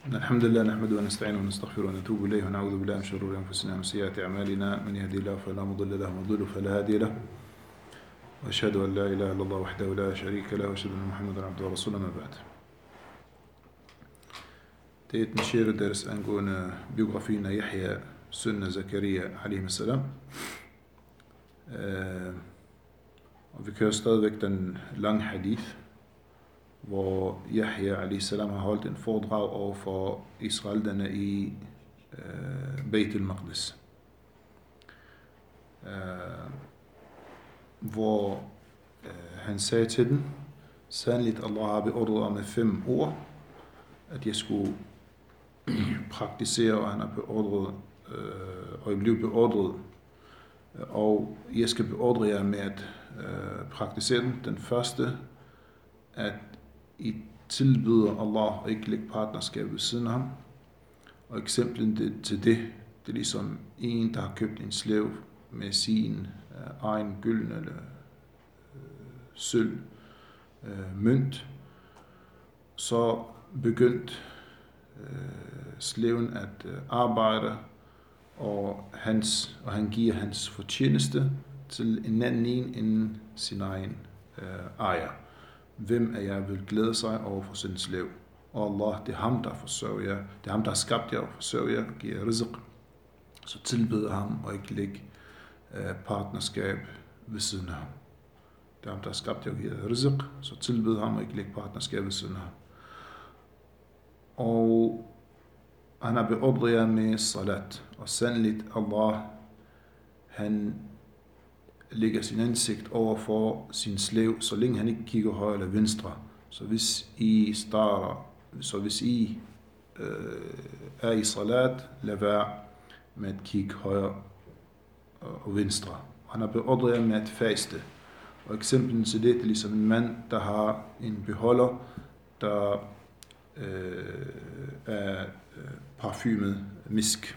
الحمد لله نحمده ونستعينه ونستغفره ونتوب إليه ونعوذ بالله من شرور أنفسنا ومن سيئات أعمالنا من يهدي الله فلا مضل له ومن يضلل فلا هادي له وأشهد أن لا إله إلا الله وحده لا شريك له وأشهد أن محمدا عبده ورسوله ما بعد. Det er den 6. deres angående biografien af Yahya, søn af Zakaria a.s. Og vi kører stadigvæk den lange hadith, hvor Yahya a.s. har holdt en foredrag over for israelerne i Beit al-Maqdis, hvor han sagde til dem: sandligt Allah har beordret om med 5 ord, at jeg skulle praktisere, og han har beordret, og jeg blev beordret, og jeg skal beordre jer med at praktisere den. Den første, at I tilbyder Allah og ikke lægge partnerskab ved siden af ham. Og eksemplen til det er ligesom en, der har købt en slave med sin egen gylden eller sølv mønt. Så begyndte slaven at arbejde, og han giver hans fortjeneste til en anden end sin egen ejer. Hvem af jer vil glæde sig over for sin slave? Og Allah, det er ham, der forsørger jer. Det er ham, der har skabt jer og forsørger jer og giver jer rizq. Så tilbed ham og ikke lægge partnerskab ved siden af ham. Det er ham, der har skabt jer og giver jer rizq. Så tilbed ham og ikke lægge partnerskab ved siden af ham. Og han har beordret jer med salat. Og sandeligt Allah, han lægger sin ansigt over for sin slave, så længe han ikke kigger højre eller venstre. Så hvis I er i salat, lad være med at kigge højre og venstre. Han har beordret jer med at faste. Og eksemplen til det er ligesom en mand, der har en beholder, der er parfumet misk,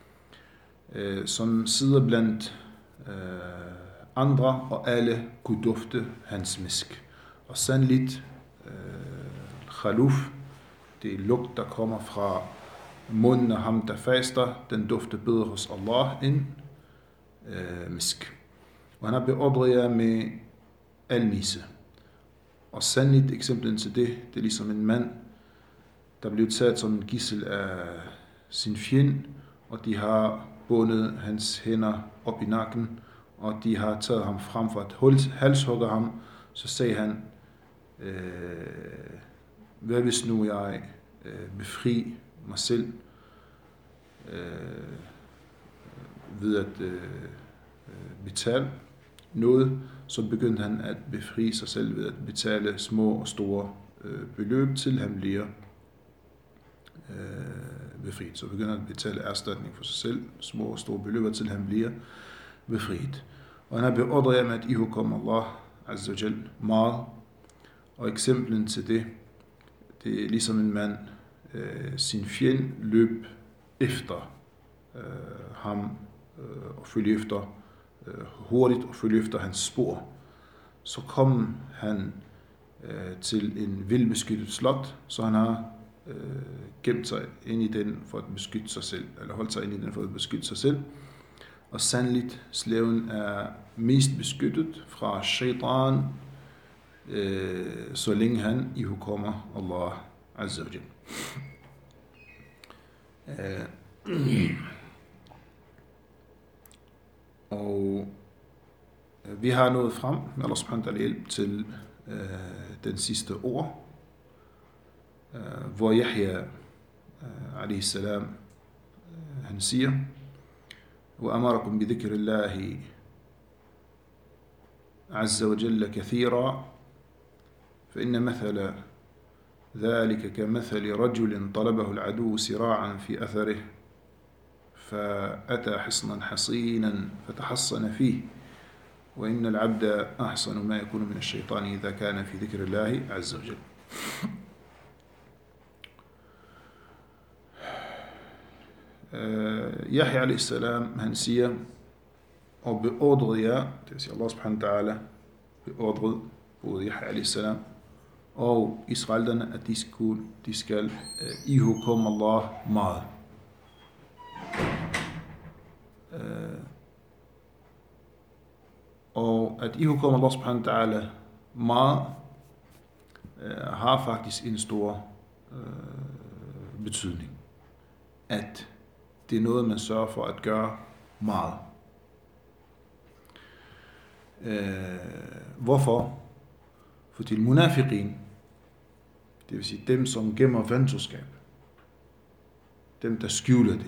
som sidder blandt andre, og alle kunne dufte hans misk. Og sandeligt, khaluf, det er lugt, der kommer fra munden af ham, der faster, den dufter bedre hos Allah end misk. Og han har beordret jer med almisse. Og sandeligt, eksemplen til det er ligesom en mand, der blev taget som en gidsel af sin fjende, og de har bundet hans hænder op i nakken, og de har taget ham frem for at halshugge ham. Så sagde han: hvad hvis nu jeg befri mig selv ved at betale noget? Så begyndte han at befri sig selv ved at betale små og store beløb, til han bliver befriet. Så begynder han at betale erstatning for sig selv, små og store beløb, til han bliver befriet. Og han har beordret jer med at ihukomme Allah Azza wa Jal meget. Og eksemplen til det er ligesom en mand, sin fjende løb efter ham og følge efter hurtigt og følge efter hans spor. Så kom han til en velbeskyttet slot, så han har gemt sig ind i den for at beskytte sig selv, eller holdt sig ind i den for at beskytte sig selv. Og sandeligt, slaven er mest beskyttet fra shaitan, så længe han ihukommer Allah Azza wa Jal. Og vi har nået frem med Allah subhanahu wa ta'ala hjælp til den sidste ord, hvor Yahya a.s. han siger: وأمركم بذكر الله عز وجل كثيرا فإن مثل ذلك كمثل رجل طلبه العدو سراعا في أثره فأتى حصنا حصينا فتحصن فيه وإن العبد أحسن ما يكون من الشيطان إذا كان في ذكر الله عز وجل. Yahya a.s. han siger, og beordrede jer, det vil sige Allah subhanahu wa ta'ala beordrede både Yahya a.s. og israelerne, at de skal ihågkomme Allah meget. Og at ihågkomme Allah subhanahu wa ta'ala meget har faktisk en stor betydning. At det er noget, man sørger for at gøre meget. Hvorfor? Fordi munafiqin, det vil sige dem, som gemmer venskab, dem, der skjuler det,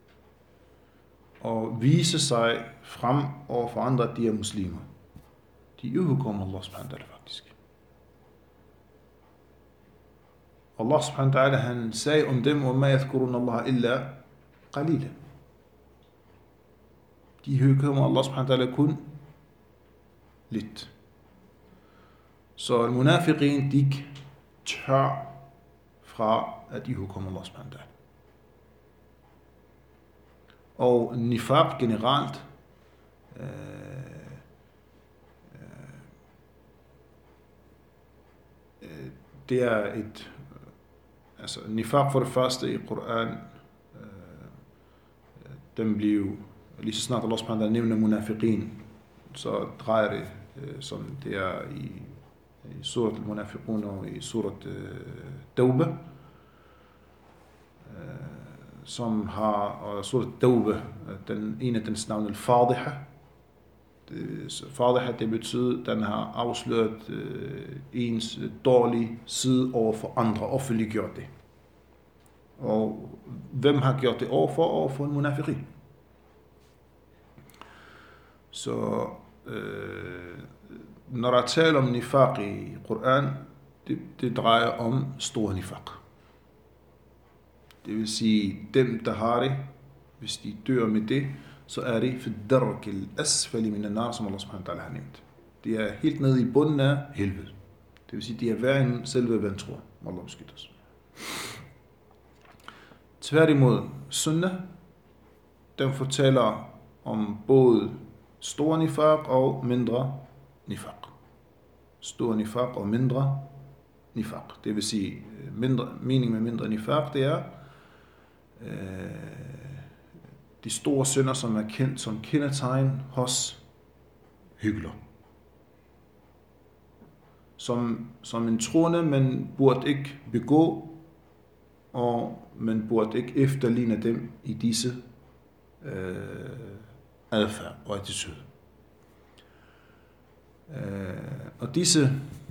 og viser sig frem over for andre, at de er muslimer, de ihågkommer Allah subhanahu wa ta'ala faktisk. Allah subhanahu wa ta'ala, han sagde om dem, وَمَا يَذْكُرُونَ اللَّهَ إِلَّا قَلِيلًا. De ihågkommer Allah subhanahu wa ta'ala kun lidt. Så munafiqin, de tør fra at ihågkomme Allah subhanahu wa ta'ala. Og nifaq generelt, det er et, altså nifaq for det første i Koran, den blev, lige så snart Allah subhanahu wa ta'ala nævner munafiqin, så drejer det, som det er i surat al-Munafiqun og i surat Tawba, som har, og surat Tawba, en af dens navn, al-Fadiha. Fadiha, det betyder, den har afsløret ens dårlige side over for andre, offentliggjort det. Og hvem har gjort det overfor en munafiqin? Så når der taler om nifaq i Koran, det drejer om stor nifaq. Det vil sige, dem der har det, hvis de dør med det, så er det for dark al-asfali min an-nar, som Allah subhanahu wa ta'ala har nævnt. Det er helt nede i bunden af helvede. Det vil sige, de er værre end selve vantro. Allah beskytter os. Tværtimod, sunnah, den fortæller om både stor nifaq og mindre nifaq. Stor nifaq og mindre nifaq. Det vil sige, mening med mindre nifaq, det er de store synder, som er kendt som kendetegn hos hykler. Som en troende, man burde ikke begå, og man burde ikke efterligne dem i disse adfærd og attitude. Og disse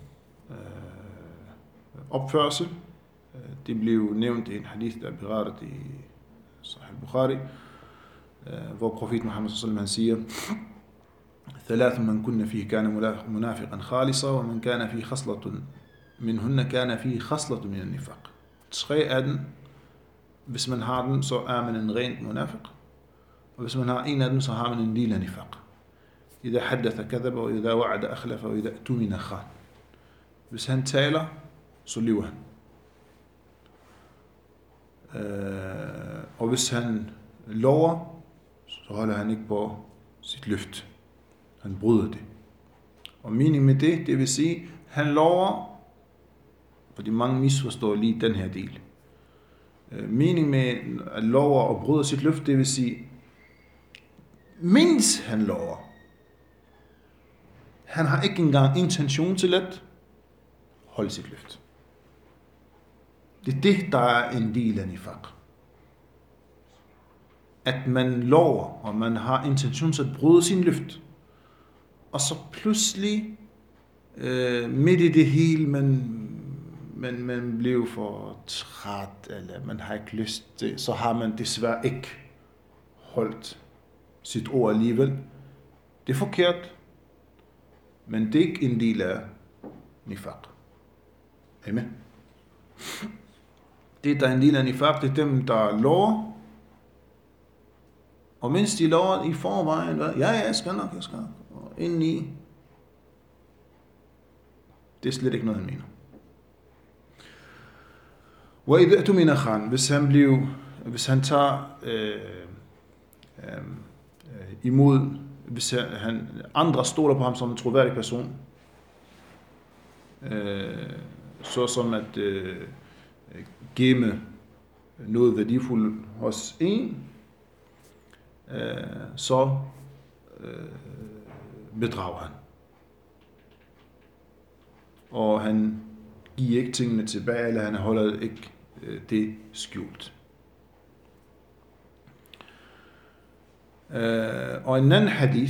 opførsel, det blev nævnt i en hadith, der er berettet i Sahih al-Bukhari, hvor profet Muhammad sallallahu alaihi wasallam siger: ثلاث من كن فيه كان منافقا خالصا ومن كان فيه خصلة منهن كان فيه خصلة من النفاق. 3 af dem, hvis man har dem, så er man en ren munafiq, og hvis man har en af dem, så har man en lille nifaq. إذا حدث كذب وإذا وعد أخلف وإذا اؤتمن خان. Hvis han taler, så lyver han. Og hvis han lover, så holder han ikke på sit løfte. Han bryder det. Og meningen med det vil sige, han lover, fordi mange misforstår lige den her del. Meningen med at lover og bryder sit løfte, det vil sige, mens han lover, han har ikke engang intention til at holde sit løfte. Det er det, der er en del af nifaq. At man lover, og man har intention til at bryde sin løfte, og så pludselig midt i det hele, man blev for træt, eller man har ikke lyst til, så har man desværre ikke holdt sit ord alligevel. Det er forkert, men det er ikke en del af nifaq. Amen. Det, der er en del af nifaq, det er dem, der lover, og mens de lover i forvejen, jeg skal nok. Og indeni, det er slet ikke noget, han mener. وَإِذَا اؤْتُمِنَ خَانٍ. Hvis han tager imod, hvis andre stoler på ham som en troværdig person, såsom at gemme noget værdifuldt hos en, så bedrager han. Og han giver ikke tingene tilbage, eller han holder ikke det skjult. Og en anden hadith,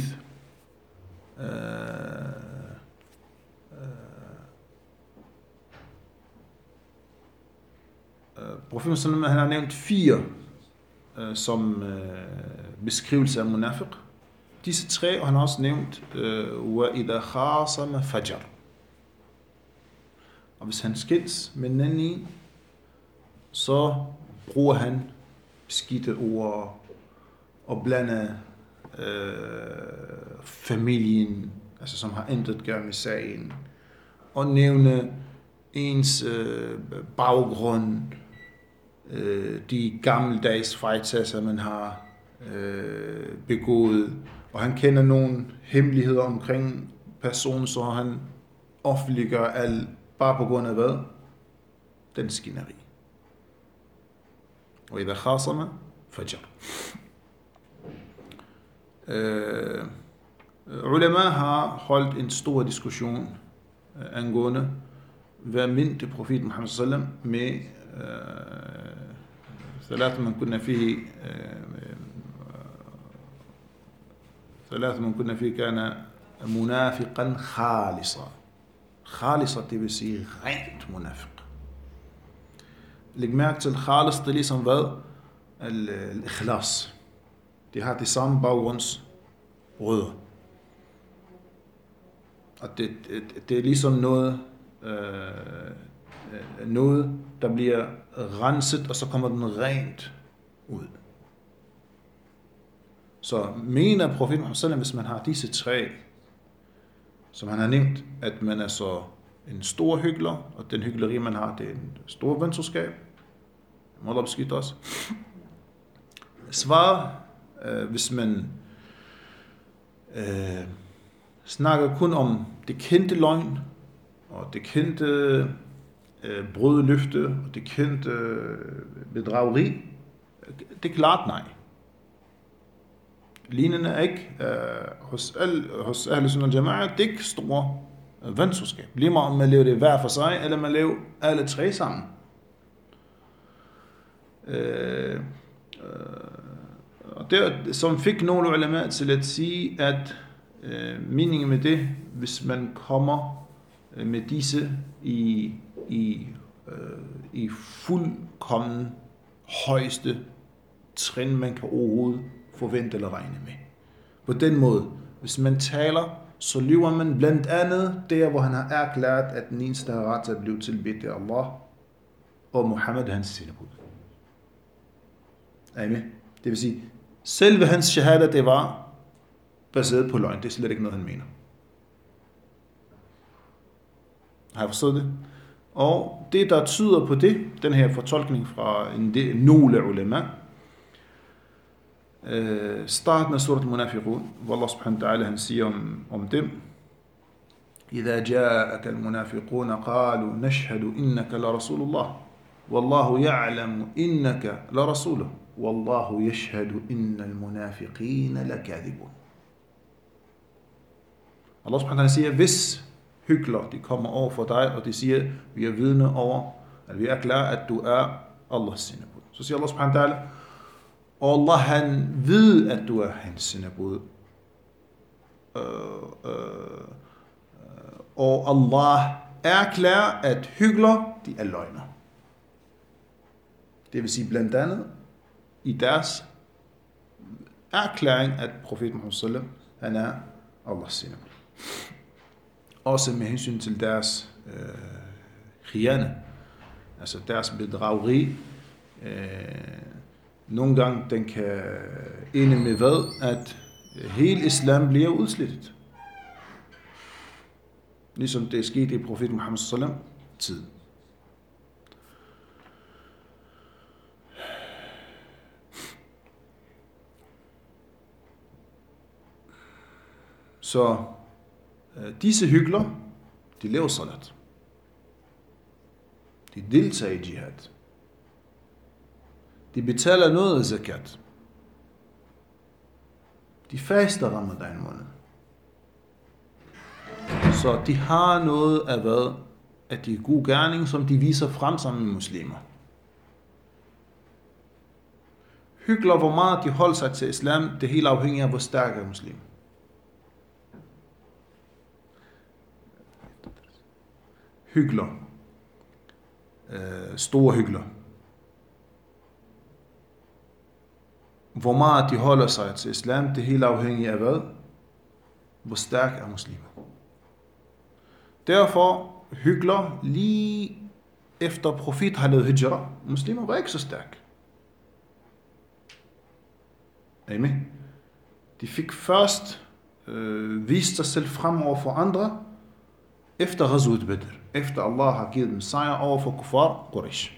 Profeten sallallahu alaihi wasallam, han har nævnt 4 som beskrivelse af munafiq. Disse 3, og han har også nævnt وَإِذَا خَاصَمَ فَجَرْ. Og hvis han skils med den anden en, så bruger han beskidte ord og blander familien, altså som har intet at gøre med sagen, og nævne ens baggrund, de gammeldags fejltagelser, man har begået, og han kender nogle hemmeligheder omkring personen, så han offentliggør alt, bare på grund af hvad? Den skineri. Og idha khasama fajar. Ulema har holdt en stor diskussion angående, hvad mente profeten Muhammad sallallahu alaihi wasallam med ثلاث من كنا فيه كان منافقا خالصا. خالصا, det vil sige rent munafiq. Læg mærke til khalis, det er ligesom hvad? Al-ikhlas. De har de samme baggrundsrødder. Og det er ligesom noget, der bliver renset, og så kommer den rent ud. Så mener profeten Muhammad sallallahu, hvis man har disse 3, som han har nævnt, at man er så en stor hykler, og den hykleri, man har, det er en stor venskab. Må Allah beskytte os. Svar, hvis man snakker kun om det kendte løgn, og det kendte brødløfte, og det kendte bedrageri, det er klart nej. Lignende er ikke hos Ahle Sunnah al-Jama'a, det er ikke store venskab. Lige meget om man lever det hver for sig, eller man lever alle 3 sammen. Og det, som fik nogle ulema til at sige, at meningen med det, hvis man kommer med disse i fuldkommen højeste trin, man kan overhovedet forvente eller regne med. På den måde, hvis man taler, så lyver man blandt andet der, hvor han har erklæret, at den eneste har ret til at blive tilbedt af Allah, og Muhammad hans sendebud. Amen. Det vil sige, selve hans shahada, det var baseret på løgn. Det er slet ikke noget, han mener. Har jeg forstået det? Og det, der tyder på det, den her fortolkning fra nogle ulema, starten af surat al-Munafiqun, hvor Allah subhanahu wa ta'ala, han siger om dem, إذا جاءك المنافقون قالوا نشهد إنك لرسول الله والله يعلم إنك لرسوله والله يشهد إن المنافقين لكاذبون. Allah subhanahu wa ta'ala siger, hvis hykler, de kommer over for dig, og de siger, vi er vidne over, at vi er klar, at du er Allahs sendebud. Så siger Allah subhanahu wa ta'ala, og Allah, han ved, at du er hans sendebud. Og Allah erklærer, at hykler, de er løgner. Det vil sige blandt andet, i deres erklæring, at profeten Muhammad sallallahu alaihi wasallam, han er Allahs sendebud. Også med hensyn til deres khiyana, altså deres bedrageri. Nogle gange den kan ende med hvad? At hele islam bliver udslettet. Ligesom det skete i profeten Muhammad sallallahu alaihi wasallam tid. Så disse hykler, de laver salat. De deltager i jihad. De betaler noget af zakat. De faster Ramadan måned. Så de har noget af hvad? Af de gode gerninger, som de viser frem sammen med muslimer. Hygler, hvor meget de holder sig til islam, det er helt afhængigt af, hvor stærk er muslim. Hygler. Store hygler. Hvor meget de holder sig til islam, det er helt afhængigt af hvad? Hvor stærk er muslimer. Derfor hygler lige efter profet har lavet hijra. Muslimer var ikke så stærke. Amen. De fik først vist sig selv frem over for andre, efter Ghazwat Badr. Efter Allah har givet dem sejr over for kuffar Quraysh.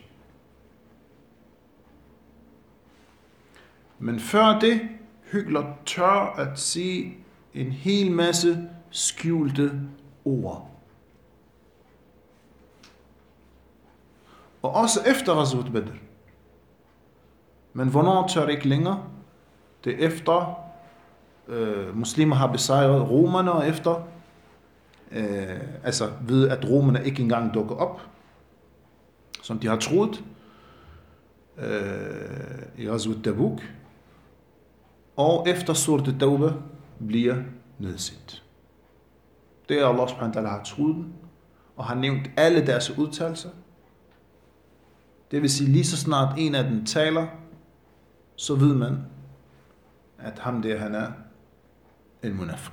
Men før det, hygler tør at sige en hel masse skjulte ord. Og også efter Ghazwat Badr. Men hvornår tør det ikke længere? Det er efter muslimer har besejret romerne, og efter ved at romerne ikke engang dukker op, som de har troet i Ghazwat Tabuk, og efter Surat Tawbah bliver nedsat. Det er Allah subhanahu wa ta'ala har troet dem, og har nævnt alle deres udtalelser. Det vil sige, lige så snart en af dem taler, så ved man, at ham der, han er en munafiq.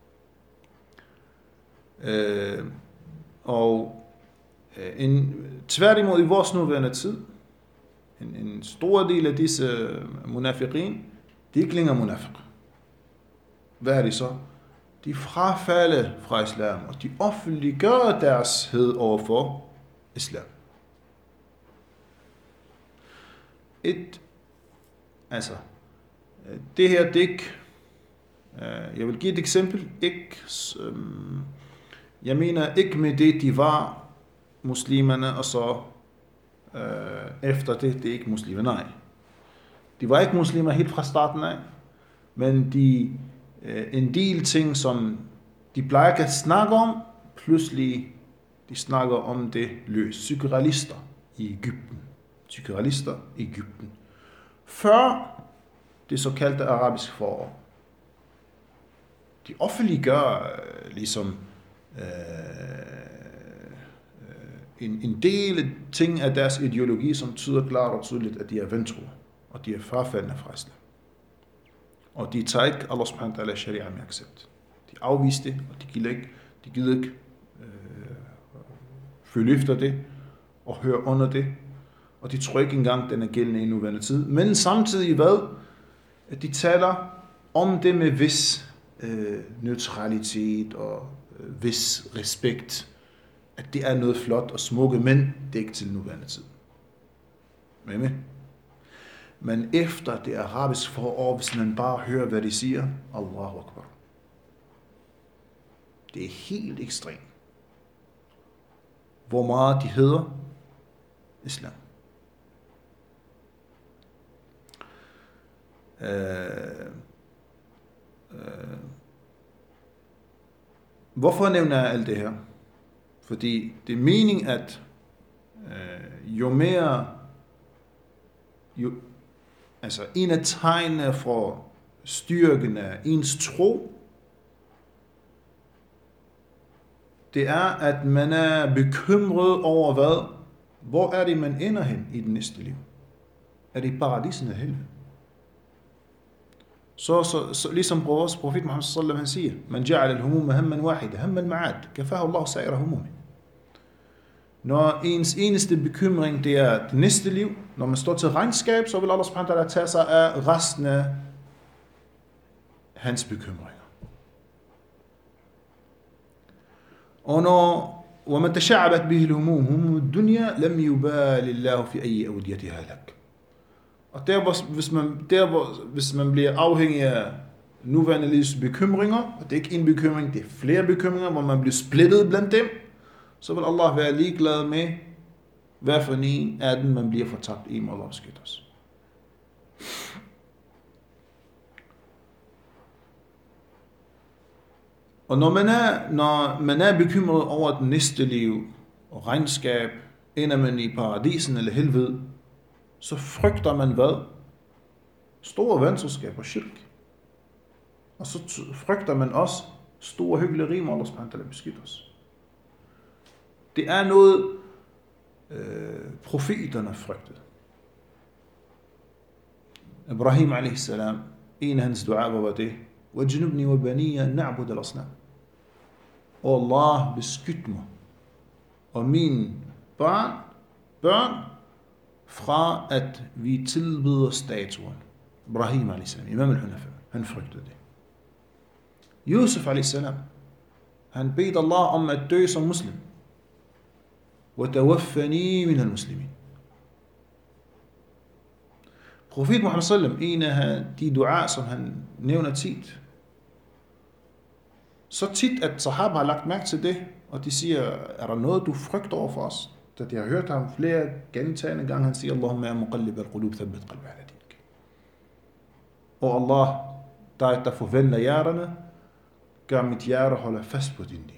Tværtimod i vores nuværende tid, en stor del af disse munafiqin, de er ikke længere munafiq. Hvad er de så? De frafalder fra islam, og de offentliggør deres hed overfor islam. Det her, det ikke, jeg vil give et eksempel, jeg mener ikke med det, de var muslimerne, og så efter det er ikke muslimer, nej. De var ikke muslimer helt fra starten af, men en del ting, som de plejer ikke at snakke om, pludselig de snakker om det løs. Psykoanalyster i Egypten. Før det såkaldte arabiske forår. De offentliggør ligesom en del ting af deres ideologi, som tyder klart og tydeligt, at de er vantro, og de er frafaldende fra islam. Og de tager ikke Allah subhanahu wa ta'ala sharia med accept. De afviser det, og de gider ikke følge efter det, og høre under det, og de tror ikke engang, den er gældende i nuværende tid. Men samtidig hvad? At de taler om det med vis neutralitet og vis respekt. At det er noget flot og smukke, men det er ikke til nuværende tid. Med? Men efter det arabiske forår, hvis man bare hører, hvad de siger, Allahu Akbar. Det er helt ekstremt. Hvor meget de hedder islam. Hvorfor nævner jeg alt det her? Fordi det er meningen, at en af tegnene for styrken af ens tro, det er, at man er bekymret over hvad? Hvor er det, man ender hen i det næste liv? Er det i paradisen eller helvede? Så ligesom vores profet Muhammad sallallahu alaihi wasallam, han siger, man ja'al al-humum hamman wahida, hamma al-ma'ad, kafahu Allah sa'ira humumi. Når ens eneste bekymring, det er det næste liv, når man står til regnskab, så vil Allah subhanahu wa ta'ala tage sig af resten af hans bekymringer. Og når وَمَنْ تَشَعَبَتْ بِهِ الْهُمُومُ هُمُ الدُّنْيَا لَمْ يُبَالِ اللَّهُ فِي أَيِّ أَوْدِيَتِهَا لَكَ. Og hvis man bliver afhængig af nuværende livs bekymringer, og det er ikke en bekymring, det er flere bekymringer, hvor man bliver splittet blandt dem, så vil Allah være ligeglad med, hvad for en af dem man bliver fortabt i, må Allah beskytte os. Og når man er bekymret over det næste liv og regnskab, ender man i paradisen eller helvede, så frygter man hvad? Store vanselskab og shirk. Og så frygter man også store hyggelige må Allah subhanahu wa ta'ala beskytte os. Det er noget, profeterne frygtede. Ibrahim a.s. en af hans duaer var det, وَجْنُبْنِي وَبَنِيَ نَعْبُدَ الْأَصْنَامِ. Og Allah beskyt mig og mine børn fra at vi tilbeder statuen. Ibrahim a.s. Imam al-Hunafa, han frygtede det. Yusuf a.s. han bedte Allah om at dø som muslim. وَتَوَفَّنِي مِنَ الْمُسْلِمِينَ. Profet Muhammad sallam, en af de duaer, som han nævner tit, så tit, at sahaba har lagt mærke til det, og de siger, er der noget, du frygter over for os? Da de har hørt ham flere gentagende gange, han siger, Allahumma ya muqallib al-qulub thabbit qalbi ala dinik. Og Allah, der forvandler hjerterne, gør mit hjerte holde fast på din din.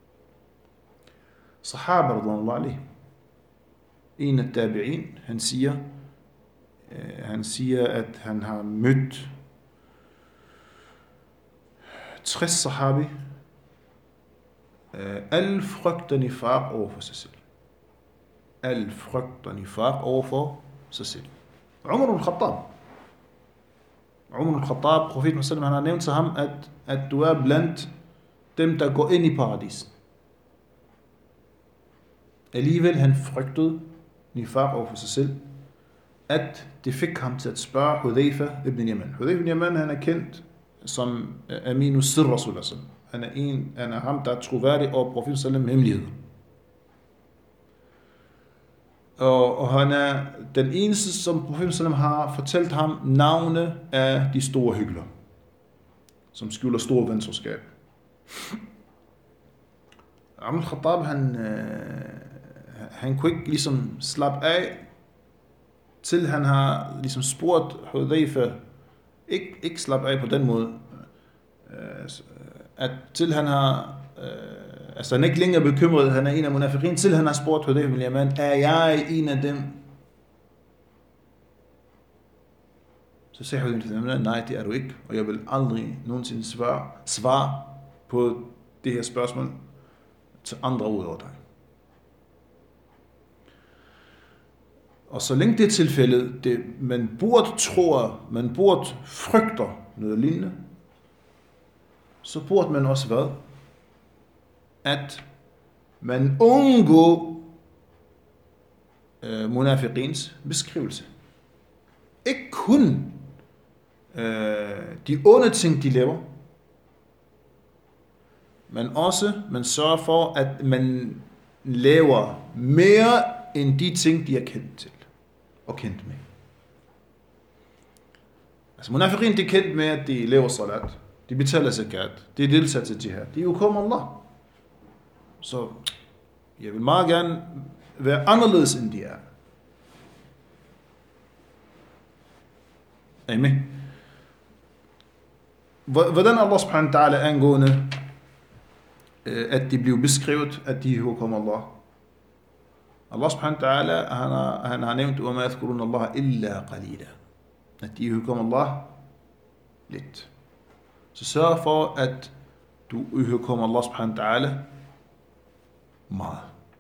Sahaba radhiyallahu alayhi, en af tabi'in, han siger, at han har mødt 60 sahabi, alle frygter nifaq over for sig selv. Alle frygter nifaq over for sig selv. Umar al-Khattab, profeten sallam, han har nævnt til ham, at du er blandt dem, der går ind i paradisen. Alligevel han frygtede nifaq over for sig selv, at det fik ham til at spørge Hudayfa ibn Yaman. Hudayfa ibn Yaman, han er kendt som Aminu Sir Rasulullah. Han er ham, der er troværdig over profeten sallam hemmeligheder. Og han er den eneste, som profeten sallam har fortalt ham navne af de store hygler, som skjuler store venskab. Umar al-Khattab, han kunne ikke ligesom slappe af, til han har ligesom spurgt Hudayfa, ikke slappe af på den måde, at til han har, altså han er ikke længere bekymret, han er en af munafiqin, til han har spurgt Hudayfa ibn Yaman, er jeg en af dem? Så siger Hudayfa ibn Yaman, nej, det er du ikke, og jeg vil aldrig nogensinde svare på det her spørgsmål til andre ud over dig. Og så længe det er tilfældet, man burde frygter noget lignende, så burde man også hvad? At man undgår munafiqins beskrivelse. Ikke kun de onde ting, de laver, men også man sørger for, at man laver mere end de ting, de er kendt til og kendt med. Altså munafiqin, de er kendt med, at de laver salat, de betaler zakat, de deltager til jihad, de er jo kommet Allah. Så jeg vil meget gerne være anderledes, end de er. Amen. Hvordan Allah subhanahu wa ta'ala angående, at de blev beskrevet, at de er kommet Allah? Allah subhanahu wa ta'ala, han har nævnt, وَمَا يَذْكُرُونَ اللَّهَ إِلَّا قَلِيلًا. At de hygger Allah lidt. Så sørg for, at du hygger Allah subhanahu wa ta'ala meget.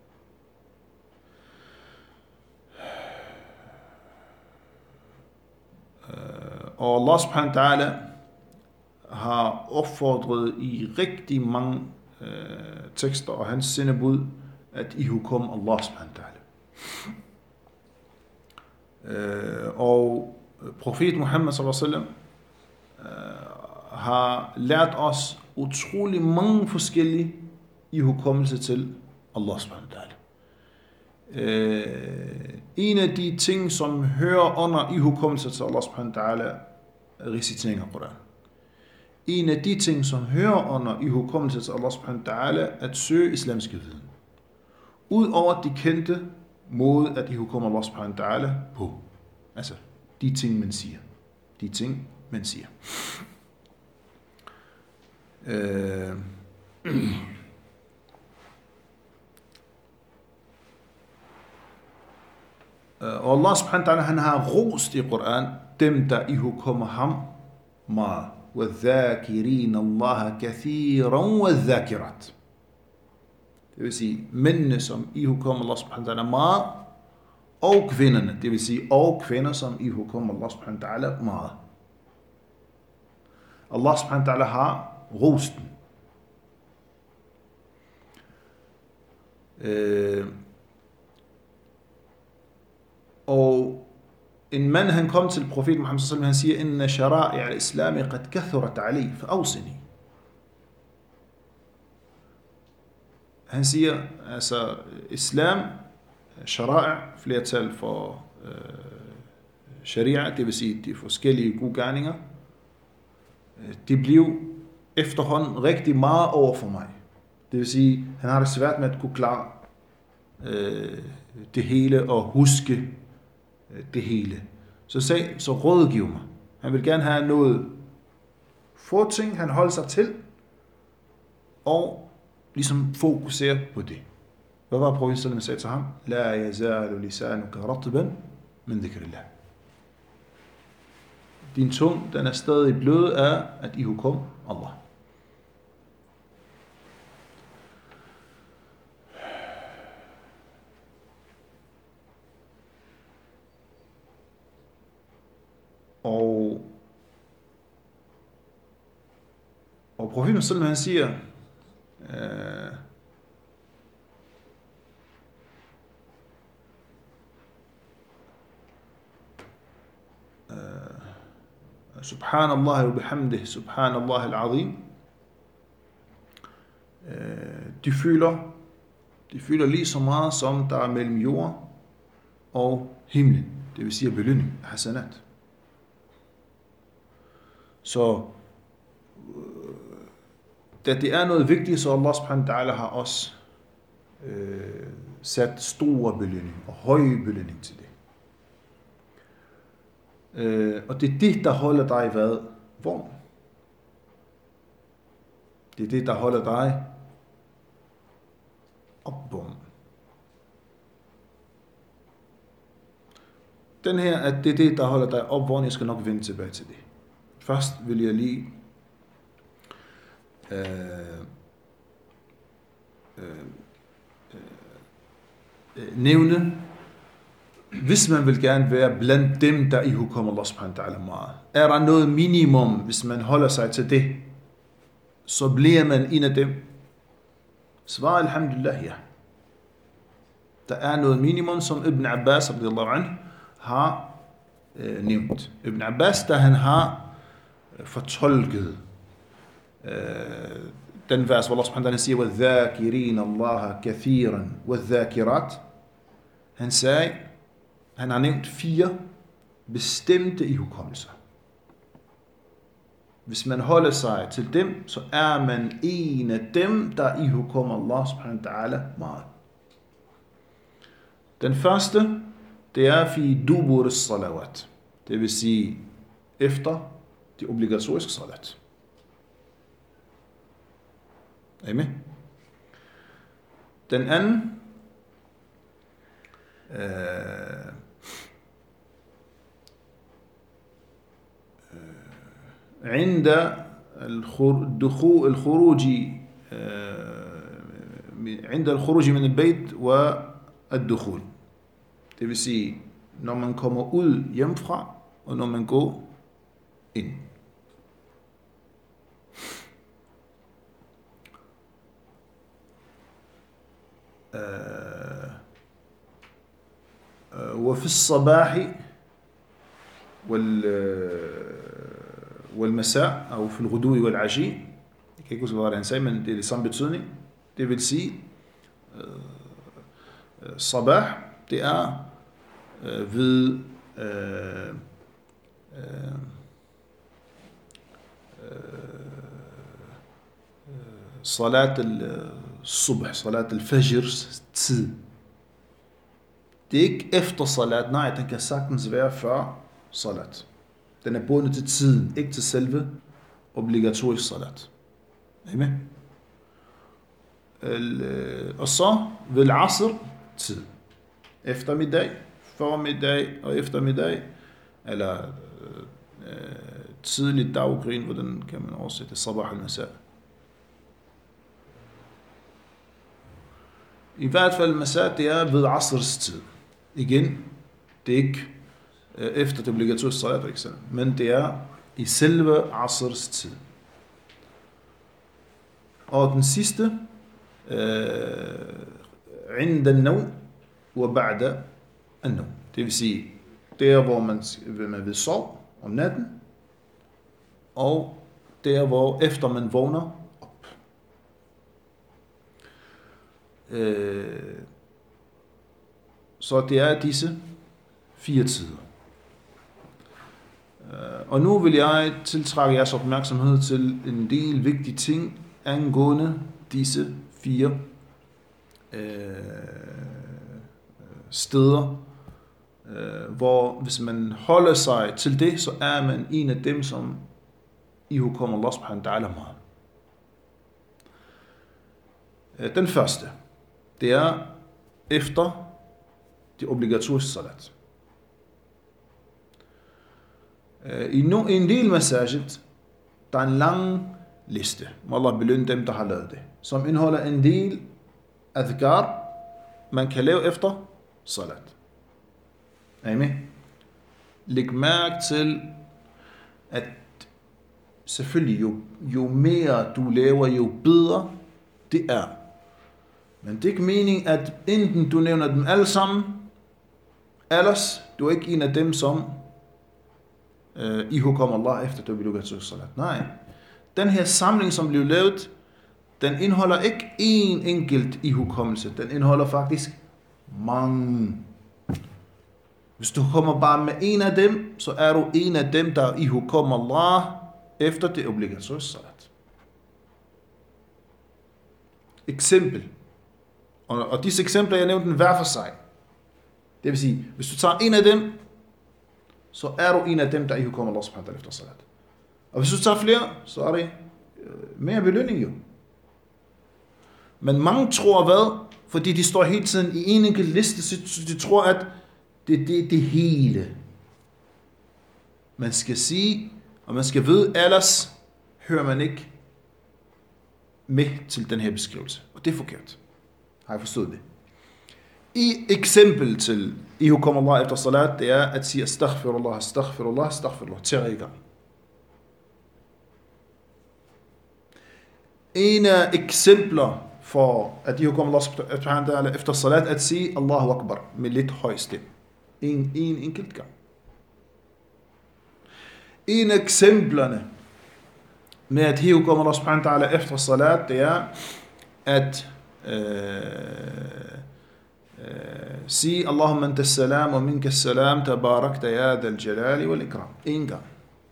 Og Allah subhanahu wa ta'ala har opfordret i rigtig mange tekster og hans sendebud, at I hukum Allah subhanahu wa ta'ala. Og profet Muhammad sallallahu alaihi wasallam har lært os utrolig mange forskellige i hukommelse til Allah subhanahu wa ta'ala. En af de ting, som hører under i hukommelse til Allah subhanahu wa ta'ala, er recitering af Koran. En af de ting, som hører under i hukommelse til Allah subhanahu wa ta'ala, at søge islamske viden. Udover de kendte mod at ihugkomme Allah subhanahu wa ta'ala på. Altså, de ting, man siger. De ting, man siger. Og Allah subhanahu wa ta'ala, han har rost i Koran dem, der ihugkommer ham meget. وَالذَّاكِرِينَ اللَّهَ كَثِيرًا وَالذَّاكِرَاتِ. Det vil sige, mændene, som ihugkommer Allah subhanahu wa ta'ala meget, og kvinderne, det vil sige, og kvinder, som ihugkommer Allah subhanahu wa ta'ala meget. Allah subhanahu wa ta'ala har rost dem. Og en mand, han kom til profeten Muhammad sallallahu alaihi wasallam, han siger, inna shara'i al-islam qad kathurat ali, fa'awsini. Han siger, altså islam, shara'i, flertal for sharia, det vil sige de forskellige gode gerninger, det blev efterhånden rigtig meget over for mig. Det vil sige, han har det svært med at kunne klare det hele og huske det hele. Så rådgiv mig. Han vil gerne have noget få ting, han holder sig til, og ligesom fokusere på det. Hvad var profeten sallallahu alaihi wasallam sagde til ham? La yazalu lisanuka ratban min dhikrillah. Din tung, den er stadig blød af at ihugkomme Allah. Og profeten sallallahu han siger, Subhanallah wa bihamdih, Subhanallah al-azim. De føler lige så meget, som der er mellem jord og himlen. Det vil sige belønning, hasanat. Så da det er noget vigtigt, så Allah subhanahu wa ta'ala har også sat store belønning og høje belønning til det. Og det er det, der holder dig hvad? Vorm. Det er det, der holder dig opvorm. Den her, at det er det, der holder dig opvorm. Jeg skal nok vende tilbage til det. Først vil jeg lige nævne, hvis man vil gerne være blandt dem, der ihugkommer Allah subhanahu wa ta'ala meget. Er der noget minimum, hvis man holder sig til det, så bliver man en af dem? Svar alhamdulillah, ja. Der er noget minimum, som Ibn Abbas radiyallahu anhu har nævnt. Ibn Abbas, da han har fortolket den vers, hvor Allah subhanahu wa ta'ala siger, وَالذَّاكِرِينَ اللَّهَ كَثِيرًا وَالذَّاكِرَاتِ. Han sagde, han har nævnt 4 bestemte ihugkommelser. Hvis man holder sig til dem, så er man en af dem, der ihugkommer Allah subhanahu wa ta'ala meget. Den første, det er fi dubur salawat. Det vil sige efter de obligatoriske salat. Er I med? Den anden, عند الخروج عند الخروج من البيت والدخول. Det vil sige, når man kommer ud hjemmefra, og når man går ind. وفي الصباح والمساء أو في الغدو والعشي. Det kan ikke huske, hvad han sagde, men det er det samme betydning. Det vil sige, sabah, det er ved salat al-subh, salat al-fajr tid. Det er ikke efter salat, nej, den kan sagtens være før salat. Den er bundet til tiden, ikke til selve obligatorisk salat. Er I med? Og så vil asr tid. Eftermiddag, formiddag og eftermiddag, eller tidligt daggrin, hvordan kan man oversætte sabah al-masa. I hvert fald masa, det er ved asrs tid. Igen, det er ikke efter det obligatoriske salat, ikke sant? Men det er i selve asrs tid. Og den sidste, عند النوم وبعد النوم. Det vil sige, der hvor man vil sove om natten, og der hvor efter man vågner op. Så det er disse 4 tider. Og nu vil jeg tiltrække jeres opmærksomhed til en del vigtige ting angående disse 4 steder, hvor hvis man holder sig til det, så er man en af dem, som ihågkommer Allah subhanahu wa ta'ala meget. Den første, det er efter det obligatoriske salat. I en del masajid, der er en lang liste, må Allah belønne dem, der har lavet det, som indeholder en del adhkar, man kan lave efter salat. Er I med? Læg mærke til, at selvfølgelig jo mere du laver, jo bedre det er. Men det er ikke meningen, at enten du nævner dem alle sammen, ellers du er ikke en af dem, som ihågkommer Allah efter det obligatoriske salat. Nej. Den her samling, som blev lavet, den indeholder ikke én enkelt ihågkommelse. Den indeholder faktisk mange. Hvis du kommer bare med en af dem, så er du en af dem, der ihågkommer Allah efter det obligatoriske salat. Eksempel. Og disse eksempler, jeg nævnte den hver for sig. Det vil sige, hvis du tager en af dem, så er du en af dem, der ihågkommer Allah subhanahu wa ta'ala efter salat. Og hvis du tager flere, så er det mere belønning jo. Men mange tror hvad? Fordi de står hele tiden i en enkelt liste, så de tror, at det hele. Man skal sige, og man skal vide, ellers hører man ikke med til den her beskrivelse. Og det er forkert. Har jeg forstået det? I eksempel til ihågkommer Allah efter salat, det er at sige astaghfirullah, astaghfirullah, astaghfirullah 3 gange. En af eksempler for at ihågkommer Allah efter salat, at sige Allahu Akbar med lidt høj stemme. En enkelt gang. En af eksemplerne med at ihågkommer Allah subhanahu wa ta'ala efter salat, det er at sige Allahumma anta salam og minka salam tabarakta ya dal jalali wal ikram. En gang.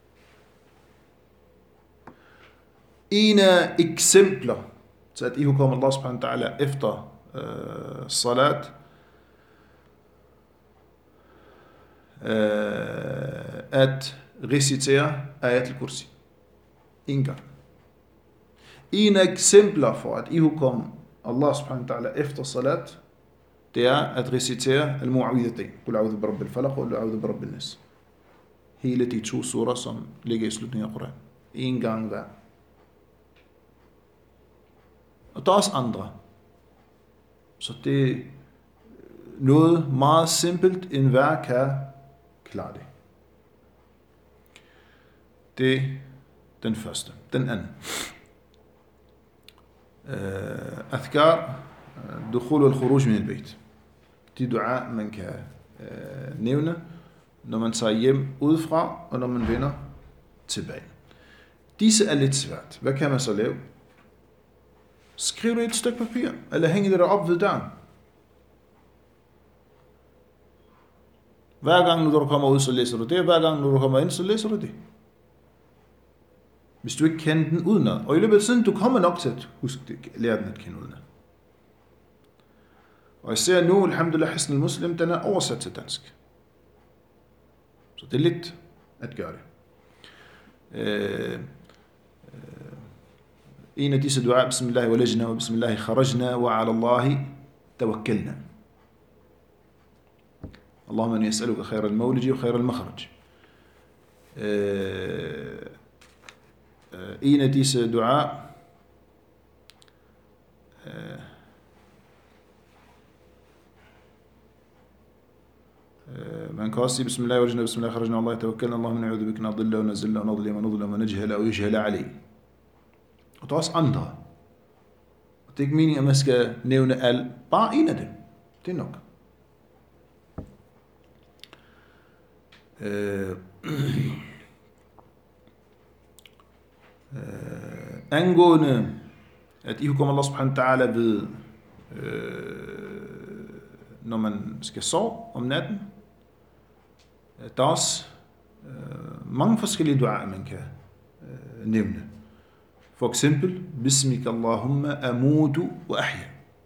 En af eksempler til at ihågkommer Allah subhanahu wa ta'ala efter salat, at recitere ayat al-kursi. En gang. En af eksempler for at ihågkomme Allah subhanahu wa ta'ala efter salat, det er at recitere al-mu'awwidhatayn. Qul a'udhu bi rabbil falaq og a'udhu bi rabbin nas. Hele de 2 surah, som ligger i slutningen af Koran. En gang hver. Og der er også andre. Så det er noget meget simpelt, en hver kan klare det. Det er den første. Den anden. Adhkar, dukhul wal khuruj min al-bayt. De dua, man kan nævne, når man tager hjem udefra, og når man vender tilbage. Disse er lidt svært. Hvad kan man så lave? Skriv det i et stykke papir, eller hænge det der op ved døren. Hver gang, når du kommer ud, så læser du det, og hver gang, når du kommer ind, så læser du det. Hvis du ikke kender den udenad. Og i løbet af tiden, du kommer nok til at huske det, lære den at kende udenad. Og især nu, alhamdulillah, Hisn al-Muslim, den er oversat til dansk. Så det er lidt at gøre det. En af disse dua, Bismillah walajna wa Bismillah kharajna wa ala Allahi tawakkalna. Allahumma inni as'aluka khayra al-mawliji wa khayra al-makhraj. En af disse dua, man kan også sige Bismillah walajna wa Bismillah kharajna wa Allahi tawakkalna. Allahumma na'udhu bika nadilla wa nazilla wa nadlima wa nudlima wa najhala wa yujhala alayh. Og der er også andre. Og det er ikke meningen, at man skal nævne alt. Bare en af dem. Det er nok. Angående, at I kommer Allah subhanahu wa ta'ala ved, når man skal sove om natten, der er også mange forskellige duaer, man kan nævne. For eksempel, Bismika Allahumma amudu wa ahya.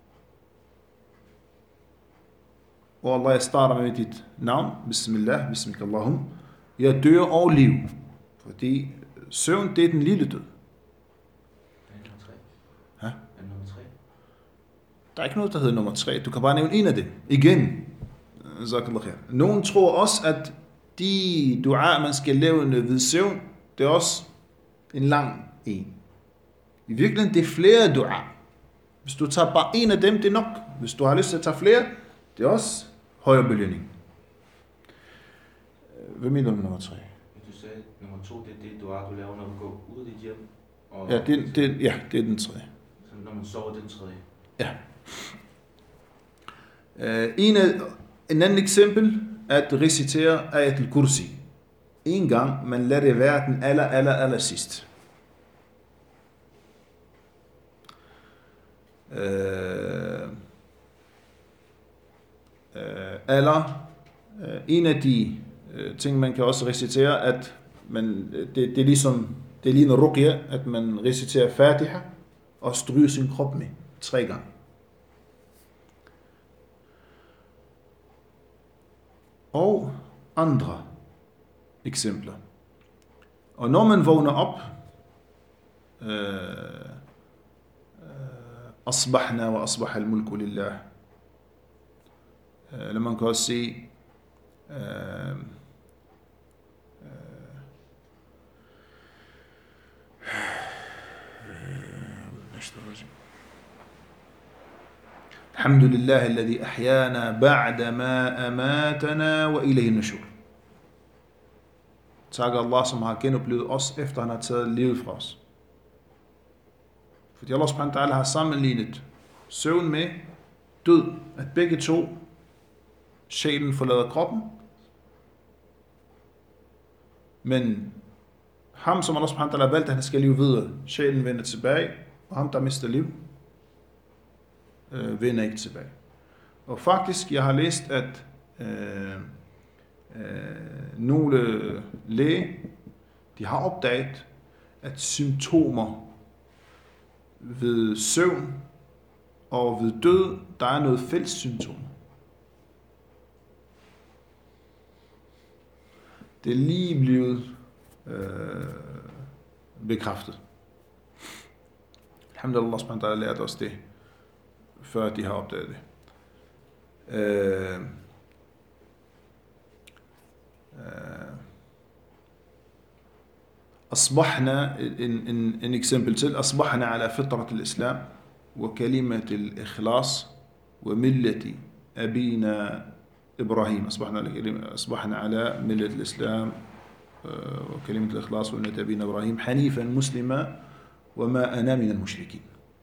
Og Allah, jeg starter med dit navn. Bismillah, Bismika Allahumma. Jeg dør og liv. Fordi søvn, det er den lille død. Ha? Der er ikke noget, der hedder nummer 3. Du kan bare nævne en af dem. Igen. Nogen tror også, at de dua, man skal lave ved søvn, det er også en lang en. I virkeligheden, det er flere dua. Hvis du tager bare en af dem, det er nok. Hvis du har lyst til at tage flere, det er også højere belønning. Hvad mener du med nummer 3? Du sagde, nummer 2, det er det dua, du laver, når du går ud af dit hjem. Og ja, det er den 3. Så når man sover, det er den 3. Ja. En anden eksempel er at recitere ayat al-kursi. En gang, man lader det være den aller sidst. Eller en af de ting, man kan også recitere, at man, det er ligesom det er lige en ruqya, at man reciterer Fatiha og stryger sin krop med 3 gange. Og andre eksempler. Og når man vågner op, asbahna wa asbaha al-mulku lillah. Eller man kan også sige, alhamdulillah alladhi ahyana ba'da ma amatana wa ilayhi an-nushur. Tak Allah, som har genoplevet os, efter han har taget livet fra os. Fordi Allah subhanahu wa ta'ala har sammenlignet søvn med død, at begge to, sjælen forlader kroppen, men ham, som Allah subhanahu wa ta'ala har valgt, at han skal leve videre, sjælen vender tilbage, og ham, der mister liv, vender ikke tilbage. Og faktisk, jeg har læst, at nogle læger, de har opdaget, at symptomer ved søvn og ved død, der er noget fælles symptom. Det er lige blevet bekræftet. Alhamdulillah, Allah subhanahu wa ta'ala lærte os det, før de har opdaget det. أصبحنا إن example til أصبحنا على فطرة الإسلام وكلمة الإخلاص وملة أبينا إبراهيم. أصبحنا على ملة الإسلام وكلمة الإخلاص وملة أبينا إبراهيم حنيفا مسلما وما أنا من المشركين.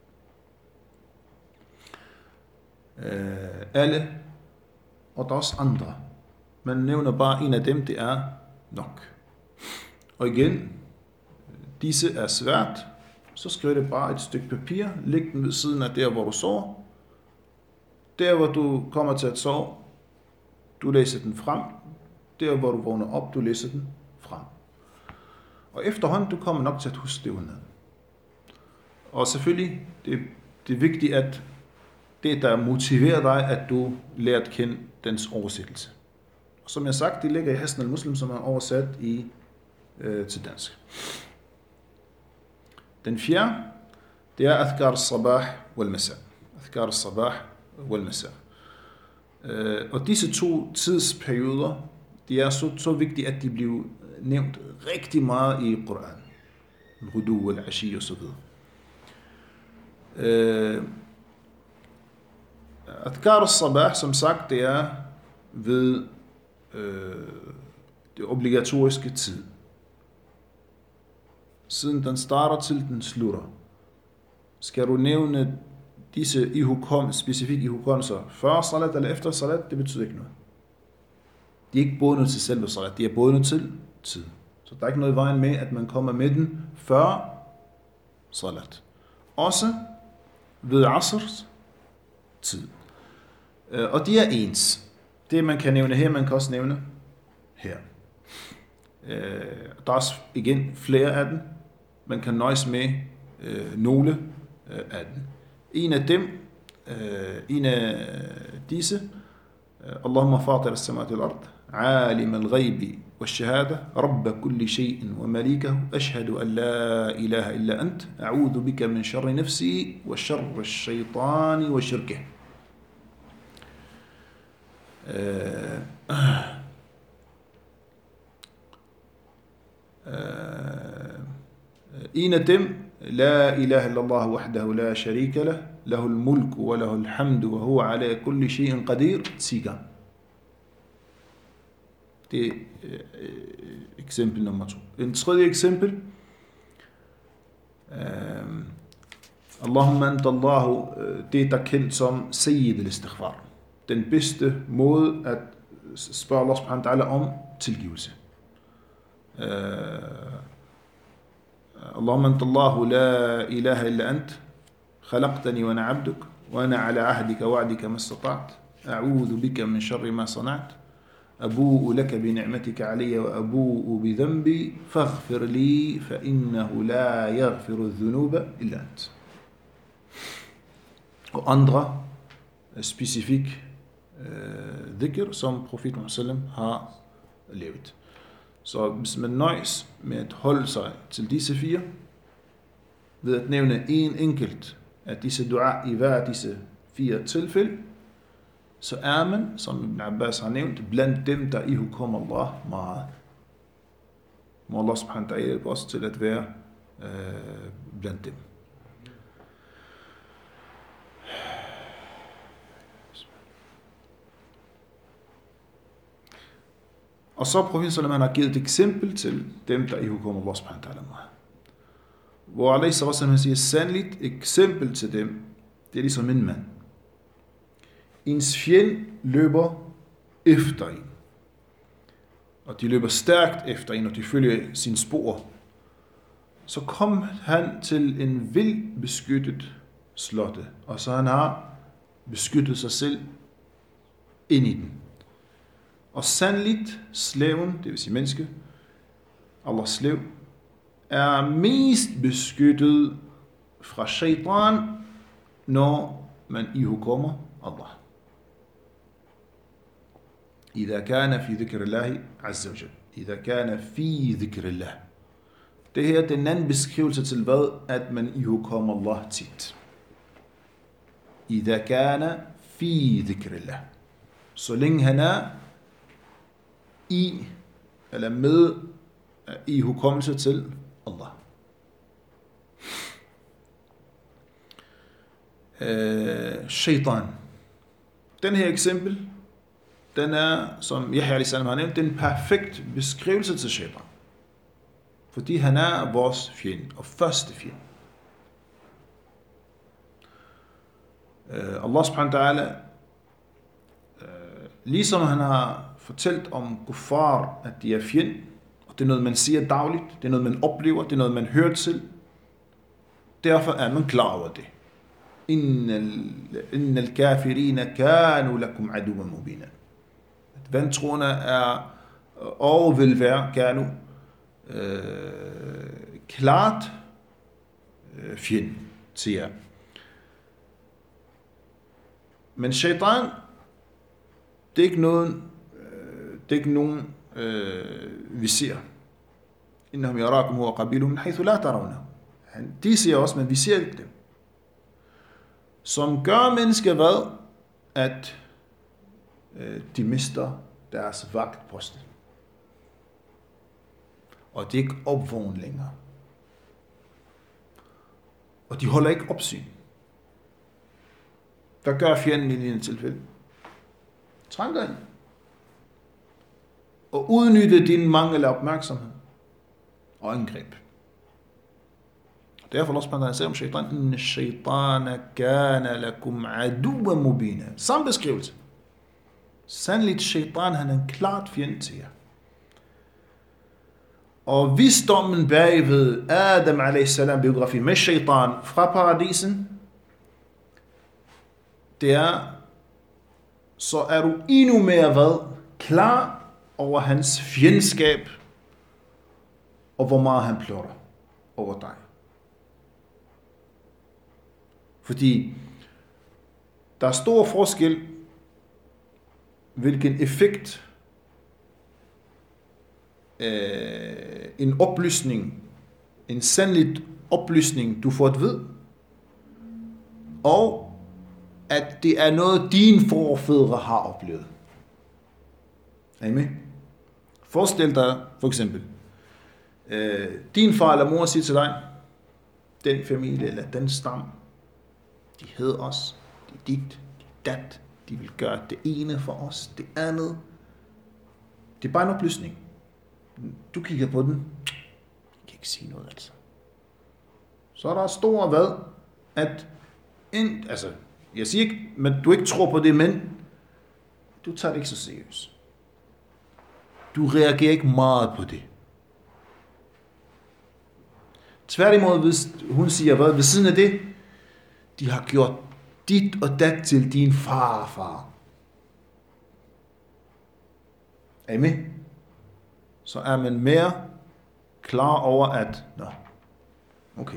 Alle, og der er også andre. Man nævner bare en af dem, det er nok. Og igen, disse er svært, så skriv det bare et stykke papir, læg den ved siden af der, hvor du sover. Der, hvor du kommer til at sove, du læser den frem. Der, hvor du vågner op, du læser den frem. Og efterhånden, du kommer nok til at huske det udenad. Og selvfølgelig, det er vigtigt, at det, der motiverer dig, at du lærer at kende dens oversættelse. Og som jeg sagt, det ligger i Hisn al-Muslim, som er oversat til dansk. Den fjerde, det er Adhkar al-Sabah wal-Masa. Adhkar al-Sabah wal-Masa. Og disse 2 tidsperioder, de er så vigtige, at de bliver nævnt rigtig meget i Koran. Al-Ghudu, al-Ashi og så videre. Adhkar al-Sabah, som sagt, det er ved det obligatoriske tid. Siden den starter til den slutter. Skal du nævne disse specifikke ihukommelser før salat eller efter salat, det betyder ikke noget. De er ikke bundet til selve salat, de er bundet til tid. Så der er ikke noget i vejen med, at man kommer med den før salat. Også ved asrs tid. Og de er ens. Det man kan nævne her, man kan også nævne her. Der er igen flere af dem. Man kan nøjes med nogle af dem. En af disse, Allahumma fatir as-samawati wal ard, alim al-ghaybi wash-shahada, rabb kulli shay'in wa malikahu, ashhadu an la ilaha illa ant, a'udhu bika min sharri nafsi wa sharri ash-shaytani wa shirkihi. En af dem, la ilaha illallah wahdahu la sharika lah, lahu al-mulk wa lahu al-hamdu wa huwa ala kulli shay'in qadir, 10 gange. Det er eksempel nummer 2. En tredje eksempel. Allahumma anta Allahu, det er kendt som Sayyid al-Istighfar. Den bedste måde at spørge Allah subhanahu wa ta'ala om tilgivelse. اللهم أنت الله لا إله إلا أنت خلقتني وأنا عبدك وأنا على عهدك وعدك ما استطعت أعوذ بك من شر ما صنعت أبوء لك بنعمتك علي وأبوء بذنبي فاغفر لي فإنه لا يغفر الذنوب إلا أنت. Og andre specifik dhikr, som profeten Muhammad sallam har levet. Så hvis man nøjes med at holde sig til disse 4, ved at nævne en enkelt af disse dua i hver af disse 4 tilfælde, så er man, som Ibn Abbas har nævnt, blandt dem, der ihukommer Allah meget. Må Allah subhanahu wa ta'ala hjælpe os til at være blandt dem. Og så profeten sallallahu har givet et eksempel til dem, der ihukommer Allah subhanahu wa ta'ala meget. Hvor Allah sallallahu siger, sandeligt eksempel til dem, det er ligesom en mand. Ens fjend løber efter en. Og de løber stærkt efter en, og de følger sin spor. Så kom han til en vild beskyttet slotte, og så han har beskyttet sig selv ind i den. Og sandeligt slaven, det vil sige menneske, Allahs slav, er mest beskyttet fra shaitan, når man ihukommer Allah. إذا كان في ذكر الله عز وجل. إذا كان في ذكر الله. Det her er den anden beskrivelse til hvad? At man ihukommer Allah tit. إذا كان في ذكر الله. Så længe han er i, eller med ihukommelse til Allah. Shaitan. Den her eksempel, den er, som Yahya a.s. har nævnt, den perfekt beskrivelse til shaitan. Fordi han er vores fjende, og første fjende. Allah subhanahu wa ta'ala, ligesom han har fortalt om kuffar, at de er fjende, og det er noget, man siger dagligt, det er noget, man oplever, det er noget, man hører til. Derfor er man klar over det. Innal kafirina kanu lakum aduwwan mubina. Vantroende er og vil være kanu klart fjende, siger jeg. Men shaitan, det er ikke nogen vi ser. Innahum yarakum huwa qabiluhum min haythu la tarawna. De siger også, men vi ser ikke dem. Som gør mennesker hvad? At de mister deres vagtpost. Og de er ikke opvågen længere. Og de holder ikke opsyn. Hvad gør fjenden i dine tilfælde? Trænger ind. Og udnytte din mangel af opmærksomhed og angreb. Derfor Allah subhanahu wa ta'ala siger om shaitan, inna shaitana kana lakum aduwwan mubina. Samme beskrivelse. Sandeligt, shaitan, han er en klart fjende til jer. Og visdommen bagved Adam a.s. biografi med shaitan fra paradisen, det er, så er du endnu mere hvad? Klar over hans fjendskab, og hvor meget han plotter over dig. Fordi der er stor forskel, hvilken effekt en oplysning, en sandelig oplysning, du får at vide, og at det er noget, dine forfædre har oplevet. Er I med? Forestil dig for eksempel, din far eller mor siger til dig, den familie eller den stam, de hedder os, de er dit, de er dat, de vil gøre det ene for os, det andet. Det er bare en oplysning. Du kigger på den, jeg kan ikke sige noget altså. Så er der stor hvad, at altså, jeg siger ikke, men du ikke tror på det, men du tager det ikke så seriøst. Du reagerer ikke meget på det. Tværtimod, hvis hun siger, hvad ved siden af det, de har gjort dit og dat til din farfar. Er I med? Så er man mere klar over, at okay.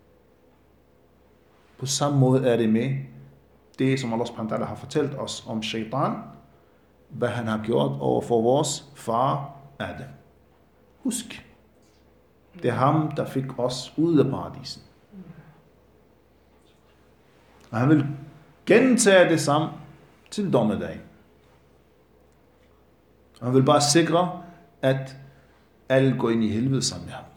På samme måde er det med det, som Allah subhanahu wa ta'ala har fortalt os om shaitan, hvad han har gjort over for vores far Adam. Husk, det er ham, der fik os ud af paradisen. Og han vil gentage det samme til dommedag. Han vil bare sikre, at alle går ind i helvede sammen med ham.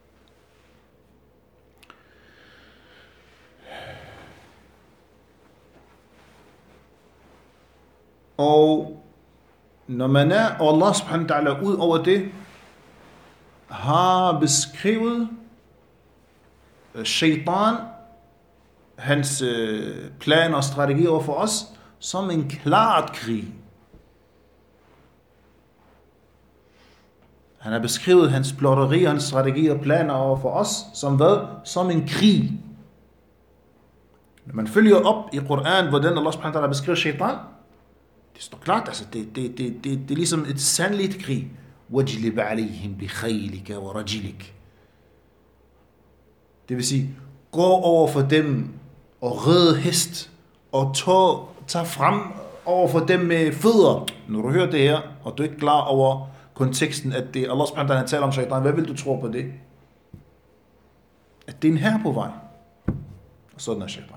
Og når man er, og Allah subhanahu wa ta'ala ud over det, har beskrevet shaitan, hans planer og strategier for os, som en klart krig. Han har beskrevet hans plotterier, hans strategier og planer over for os, som hvad? Som en krig. Når man følger op i Koran, hvordan Allah subhanahu wa ta'ala beskriver shaitan, det står klart, altså det er ligesom et sandeligt krig. وَجْلِبْ عَلَيْهِمْ بِخَيْلِكَ وَرَجِلِكَ. Det vil sige, gå over for dem og ride hest, og tag frem over for dem med fødder. Når du hører det her, og du er ikke klar over konteksten, at det Allah subhanahu wa ta'ala taler om shaitan, hvad vil du tro på det? At det er en herre på vej. Og sådan er shaitan.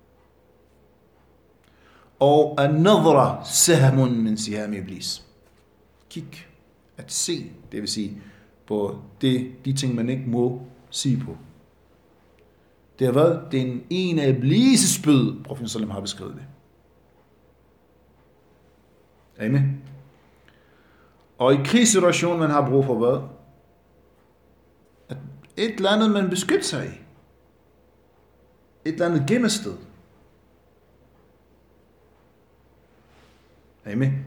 Og an-nadra sahmun min siham iblis. Kig, at se, det vil sige på de ting, man ikke må sige på. Det har været den ene af Iblis' spyd, profeten sallam har beskrevet det. Amen. Og i krigssituationen, man har brug for hvad? At et eller andet, man beskytter sig i. Et eller andet gemmested. Amen.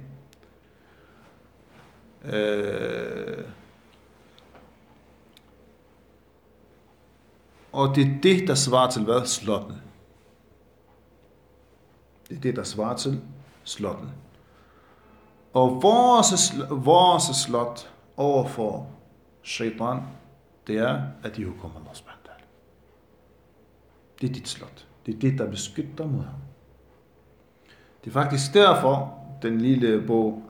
Og det er det, der svarer til hvad? Slotten. Det er det, der svarer til slotten. Og vores slot overfor shaitan, det er, at de hukummer Allah subhanahu wa ta'ala. Det er dit slot. Det er det, der beskytter mod ham. Det er faktisk derfor, den lille bog,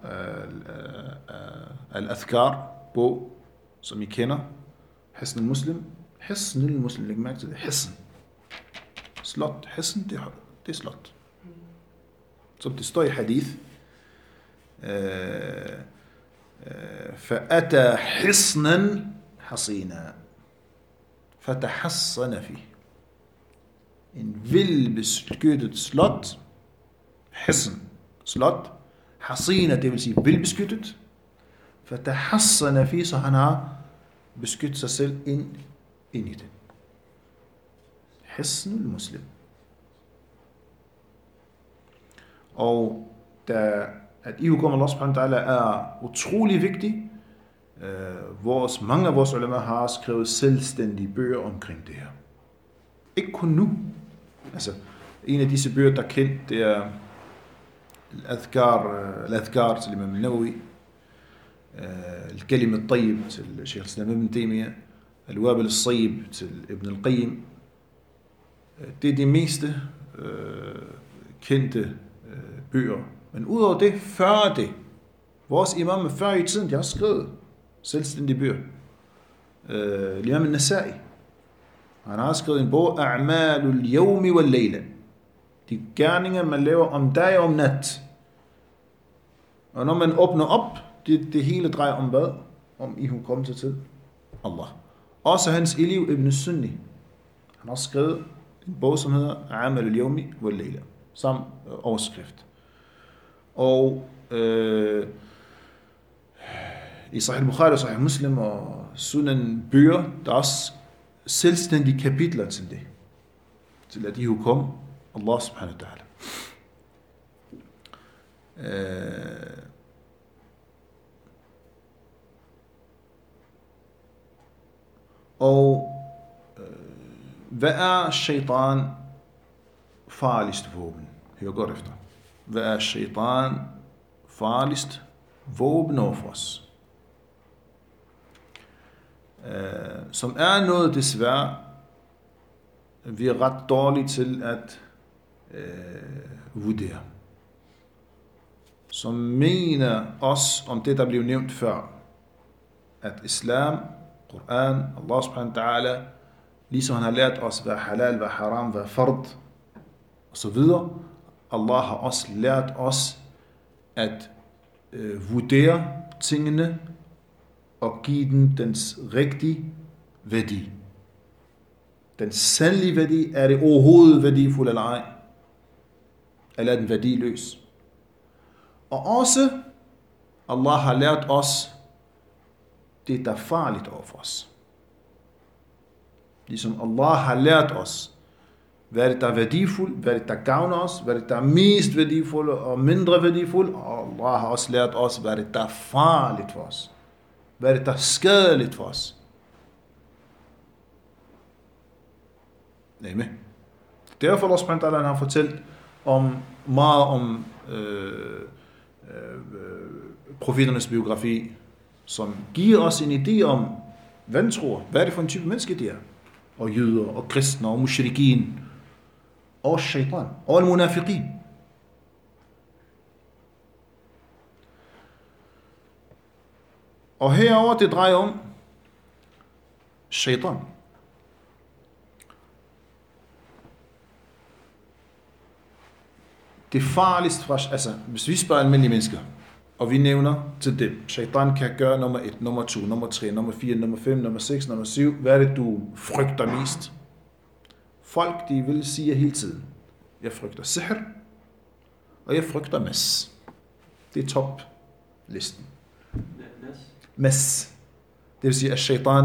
Al-Adhkar, bog, som I kender, Hisn al-Muslim. Hisn al-Muslim, læg mærke til det. Hisn. Slot. Hisn, det er slot. Som det står i hadith. فأتى حصنا حصينا فتحصن فيه. En velbeskyttet slot. Hisn. Slot. Hasina, det vil sige velbeskyttet. Fatahassana fi, så han har beskyttet sig selv ind i det. Hisn al-Muslim. Og da at ihukomme Allah subhanahu wa ta'ala er utrolig vigtig. Mange af vores ulema har skrevet selvstændige bøger omkring det her. Ikke kun nu. Altså, en af disse bøger, der er kendt, det er Al-Adhkar til Imam al-Nawawi, Al-Kalim al-Tayyib til Sheikh al-Islam ibn Taymiyyah, Al-Wabil al-Sayyib til Ibn al-Qayyim. Det er de meste kendte bøger. Men udover det, før det, vores imam før i tiden, de har skrevet selvstændige bøger. Imam al-Nasa'i, han har skrevet en bog, A'malul yawmi wal layla. De gerninger, man laver om dag og om nat. Og når man åbner op, det hele drejer om hvad? Om ihukommelse til Allah. Også hans elev Ibn Sunni, han har skrevet en bog, som hedder A'malul yawmi wal layla. Samme overskrift. Og i Sahih Bukhari og Sahih Muslim og Sunan bøger, der er også selvstændige kapitler til det. Til at ihukomme Allah subhanahu wa ta'ala. Og hvad er shaitan farligste våben? Hør godt efter. Hvad er shaitan farligst våben over for os? Som er noget desværre, vi er ret dårlige til at vurdere. Som mener os om det, der blev nævnt før, at islam, Koran, Allah subhanahu wa ta'ala, ligesom han har lært os, hvad halal, hvad haram, hvad fard, og så videre, Allah har også lært os at vurdere tingene og give den dens rigtige værdi. Den sandlige værdi, er det overhovedet værdifuld eller ej? Eller er den værdiløs? Og også, Allah har lært os det, der er farligt over for os. Ligesom Allah har lært os, hvad er det, der er værdifuldt, hvad er det, der gavner os, hvad er det, der er mest værdifuldt og mindre værdifuldt, og Allah har også lært os, hvad er det, der er farligt for os. Hvad er det, der er skadeligt for os. Næmme. Derfor Allah subhanahu wa ta'ala har fortalt meget om profeternes biografi, som giver os en idé om vantro. Hvad er det for en type menneske de er? Og jøder, og kristne, og mushrikin, og shaitan, og al-munafiqin. Og herover det drejer om shaitan. Det farligste for os, altså hvis vi spørger almindelige mennesker, og vi nævner til dem, shaitan kan gøre nummer 1, nummer 2, nummer 3, nummer 4, nummer 5, nummer 6, nummer 7, hvad er det du frygter mest? Folk, de vil sige hele tiden, jeg frygter sihr, og jeg frygter mas. Det er toplisten. Mas. Det vil sige, at shaitan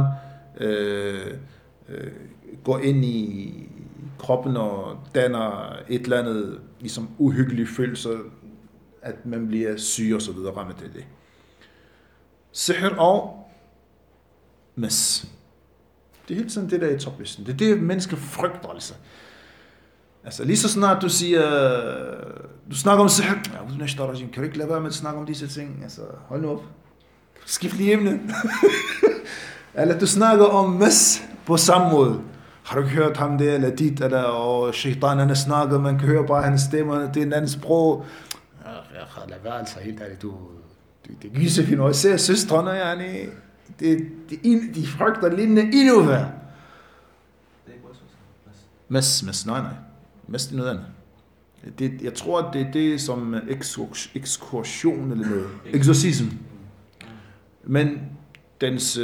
går ind i kroppen og danner et eller andet ligesom uhyggelige følelser, at man bliver syg og så videre, rammet af det. Sihr og mas. Det er helt sådan det der i toplisten. Det er det, mennesker frygter altså. Altså lige så snart du siger, du snakker om sihr, kan du ikke lade være med at snakke om disse ting? Altså hold nu op. Skift lige emne. Eller du snakker om mas på samme måde. har du ikke hørt ham der, eller dit, eller, og shaitan, han har snakket, man kan høre bare hans stemme, det er en anden sprog. Lad være altså helt ærligt, det gyser fint, og jeg ser søstrene, yani, de frygter lignende endnu værre. Det er ikke også. Mes, nej. Mes er noget andet. Jeg tror, at det er det som ekskursion eller noget. Exorcism. Men dens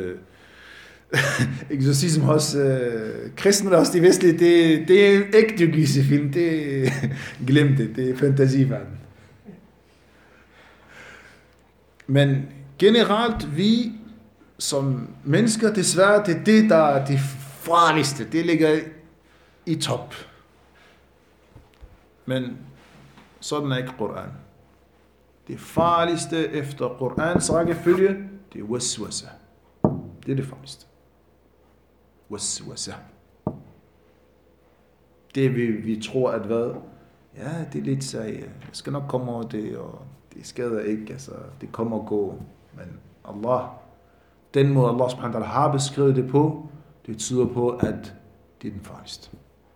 exorcism hos kristne også de vestlige, det er ægte gyserfilm. Glem det. Det er fantasiverden. Men generelt, vi som mennesker, desværre, det er det, der er det farligste. Det ligger i top. Men sådan er ikke Koran. Det farligste efter Korans rækkefølge, det er waswasa. Det er det farligste. Waswasa. Det vi tror, at hvad? Ja, det er lidt så, jeg skal nok komme over det, og det skader ikke, altså, det kommer og gå. Men Allah, den måde Allah subhanahu wa ta'ala har beskrevet det på, det tyder på, at det er den farligste.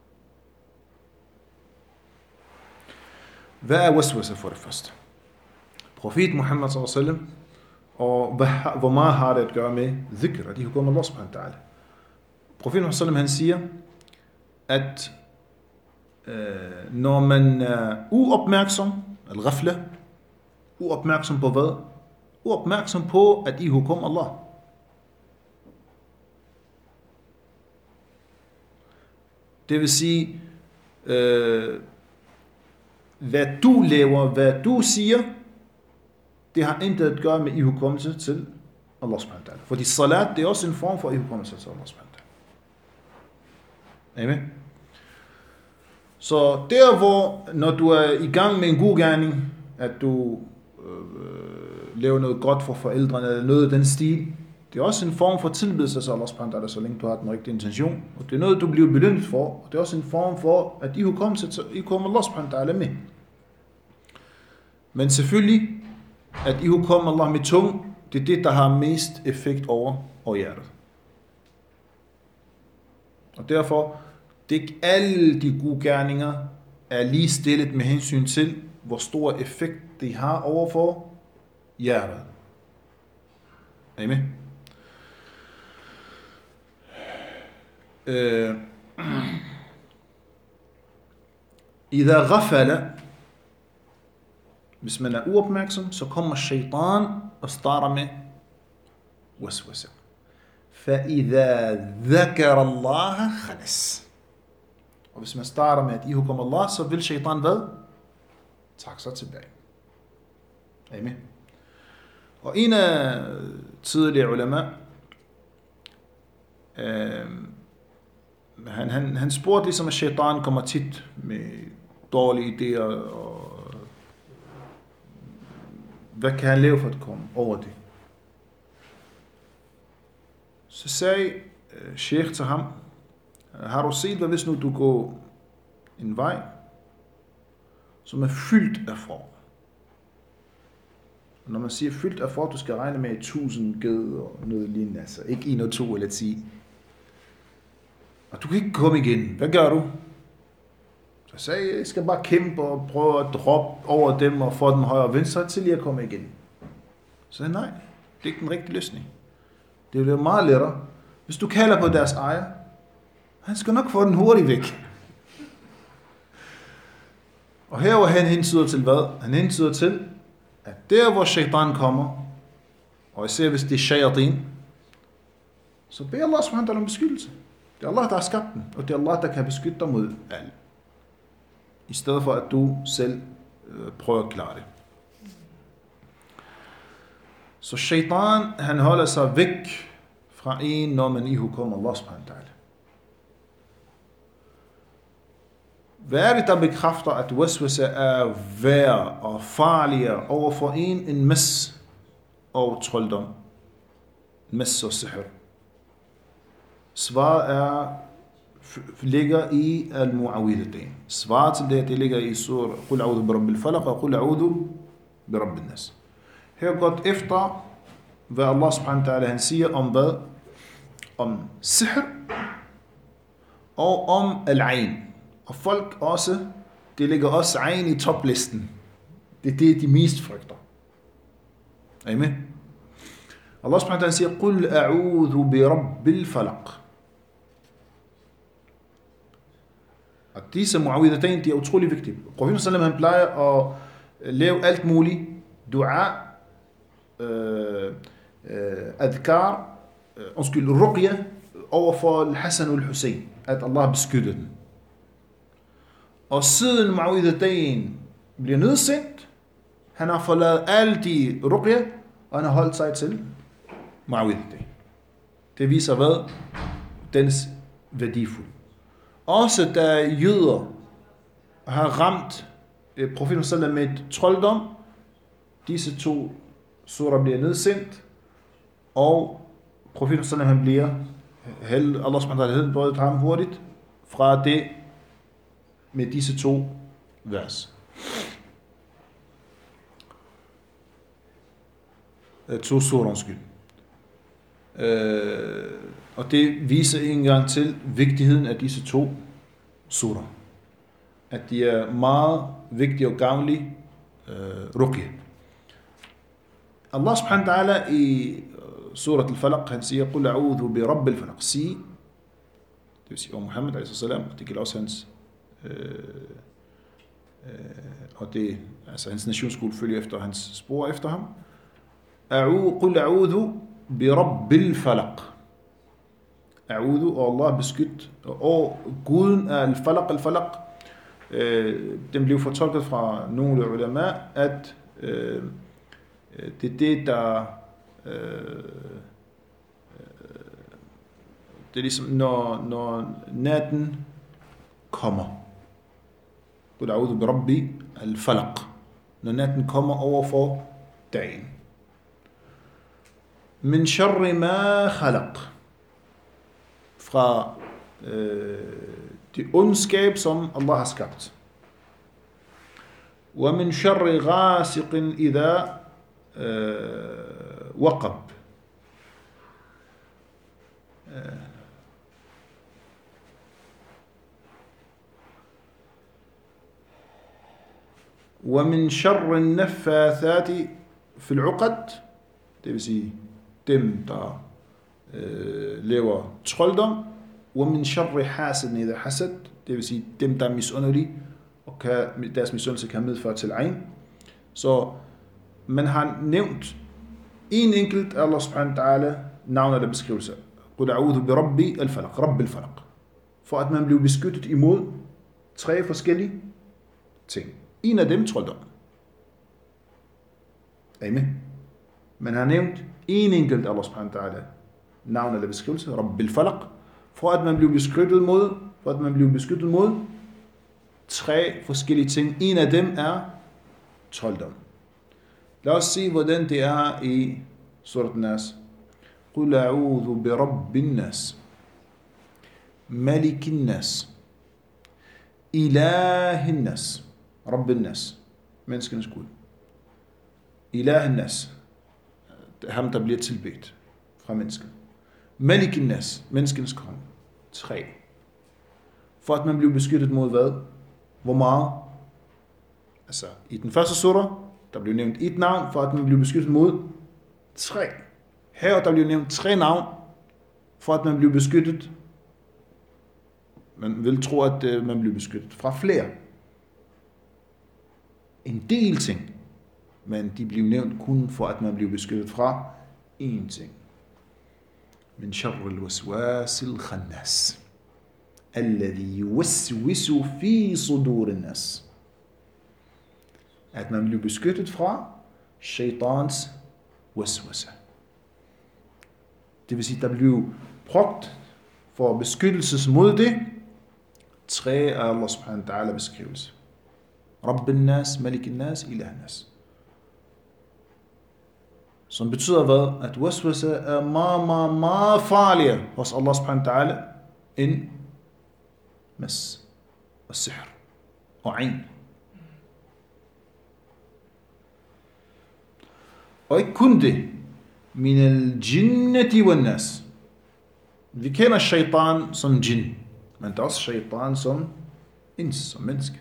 Hvad er waswasa for det første? Profet Muhammad sallallahu alaihi wasallam, og hvor meget har det at gøre med dhikr, og de hukum Allah subhanahu wa ta'ala. Profet Muhammad sallallahu alaihi wasallam, han siger, at når man er uopmærksom, al-ghafla, uopmærksom på hvad? Uopmærksom på, at I hukum Allah. Det vil sige, hvad du laver, hvad du siger, det har intet at gøre med ihukommelse til Allah subhanahu wa ta'ala. Fordi salat, det er også en form for ihukommelse til Allah subhanahu wa ta'ala. Amen. Så der hvor, når du er i gang med en god gerning, at du laver noget godt for forældrene, eller noget af den stil, det er også en form for tilbedelse til Allah subhanahu wa ta'ala, så længe du har den rigtige intention. Og det er noget, du bliver belønnet for, og det er også en form for, at I kommer Allah subhanahu wa ta'ala med. Men selvfølgelig, at I kommer Allah med tung, det er det, der har mest effekt over hjertet. Og derfor, det er ikke alle de gode gerninger er lige stillet med hensyn til, hvor stor effekt de har overfor hjertet. Amen. Ida ghafala, hvis man er uopmærksom, så kommer shaitan og starter med waswasa. فَإِذَا ذَكَرَ اللَّهَ خَلَسْ. Og hvis man starter med, at I hukum Allah, så vil shaitan hvad? Trække sig tilbage. Amen. Og en af tidligere ulema, han spurgte ligesom, at shaitan kommer tit med dårlige idéer, og hvad kan han lave for at komme over det? Så sagde sheikh til ham, har du set, hvis nu du går en vej, som er fyldt af får? Og når man siger fyldt af får, du skal regne med 1000 ged og noget lignende, altså ikke 1 og 2 eller 10. Og du kan ikke komme igen. Hvad gør du? Så sagde jeg, skal bare kæmpe og prøve at droppe over dem og få dem højre og venstre, til jeg kommer igen. Så sagde nej, det er ikke den rigtige løsning. Det bliver meget lettere, hvis du kalder på deres ejer. Han skal nok få den hurtigt væk. Og her var han hentyder til hvad? Han hentyder til, at der hvor shaitan kommer, og især hvis det er shayatin, så beder Allah subhanahu wa ta'ala om beskyttelse. Det er Allah, der har skabt den, og det er Allah, der kan beskytte dig mod alt. I stedet for at du selv prøver at klare det. Så shaitan, han holder sig væk fra en, når man ihukum Allah subhanahu wa ta'ala. Hvad er det, der bekræfter, at waswasa er værre og farligere over for en mas og trolddom? Mas og sihr. Svaret ligger i al-mu'awwidatayn. Svaret til det ligger i sur Qul a'udhu bi rabbil falaq og Qul a'udhu bi rabbin nas. Her godt efter, hvad Allah subhanahu wa ta'ala han siger om hvad? Om sihr og om al-ain. Og folk også, det ligger også ain i toplisten. Det er det, de mest frygter. Er I med? Allah subhanahu wa ta'ala siger, قُلْ أَعُوذُ بِرَبِّ الْفَلَقِ. Og disse mu'awwidhatayn, de er utrolig vigtige. Profeten sallam, han plejer at lave alt muligt. Dua, adhkar, ruqya, overfor al-Hassan og al-Hussein. At Allah beskytter den. Og siden mu'awwidhatayn bliver nedsendt, han har forladet alle de ruqya, og han har holdt sig til mu'awwidhatayn. Det viser hvad? Dens værdifuld. Også da jøder har ramt profeten sallam med trolddom, disse to surah bliver nedsendt, og profeten sallam han bliver Allah subhanahu wa ta'ala helbredet ham hurtigt fra det med disse to vers. To surah, skyld. Og det viser en gang til vigtigheden af disse to surah. At de er meget vigtige og gavnlige ruqya. Allah subhanahu wa ta'ala i surat al-Falaq, han siger, قُلْ أَعُوذُ بِرَبِّ الْفَلَقِ. Sig, det vil sige, Muhammad a.s. det gælder også hans, og det, altså hans nationsskole følger efter hans spor efter ham. قُلْ أَعُوذُ بِرَبِّ الْفَلَقِ. A'udhu, og Allah beskyt, og guden af al-falaq. Al-falaq, den blev fortolket fra nogle ulama, at det er det, der det er ligesom, når natten kommer. Qul a'udhu bi rabbi al-falaq. Når natten kommer over for dagen. Min sharri ma khalaq. Fra det ondskab, som Allah har skabt. Wa min sharri ghasiqin idha waqab. Wa min sharri naffathati fil uqad. Det vil sige dem, der laver trolddom. Wa min sharri hasidin idha hasad. Det vil sige dem, der er misundelige, og deres misundelse kan medføre til ain. Så man har nævnt en enkelt Allah subhanahu wa ta'ala navn eller beskrivelse. Qul a'udhu bi rabbi al-falaq, rabbi al-falaq. For at man bliver beskyttet imod 3 forskellige ting. En af dem trolddom. Amen. Man har nævnt en enkelt Allah subhanahu wa ta'ala navn eller beskrivelse, rabbi al-falaq, for at man bliver beskyttet mod 3 forskellige ting. En af dem er trolddom. Lad os se, hvordan det er i surat Nas. Qul a'udhu bi rabbin nas, malikin nas, ilahin nas, rabbin nas, menneskenes Gud. Ilahin nas, ham der bliver tilbedt fra mennesker. Malikin nas, menneskenes konge. 3. For at man bliver beskyttet mod hvad? Hvor meget? Altså, i den første surah, der blev nævnt 1 navn, for at man bliver beskyttet mod 3. Her der bliver nævnt 3 navn, for at man bliver beskyttet. Man vil tro, at man bliver beskyttet fra flere. En del ting, men de bliver nævnt kun for, at man bliver beskyttet fra én ting. Min sharri al-waswas al-khannas, alladhi yuwaswisu fi sudur an-nas. At man bliver beskyttet fra shaitans waswasa. Det vil sige, der bliver brugt for beskyttelses mod det 3 af Allah subhanahu wa ta'ala beskrivelse. Rabbin nas, malikin nas, ilahin nas. Som betyder hvad? At waswasa er meget farligere hos Allah subhanahu wa ta'ala end mas og sihr og ain. Og ikke kun det. Min al-jinnati wal nas. Vi kender shaitan som jinn. men der er også shaitan som som menneske.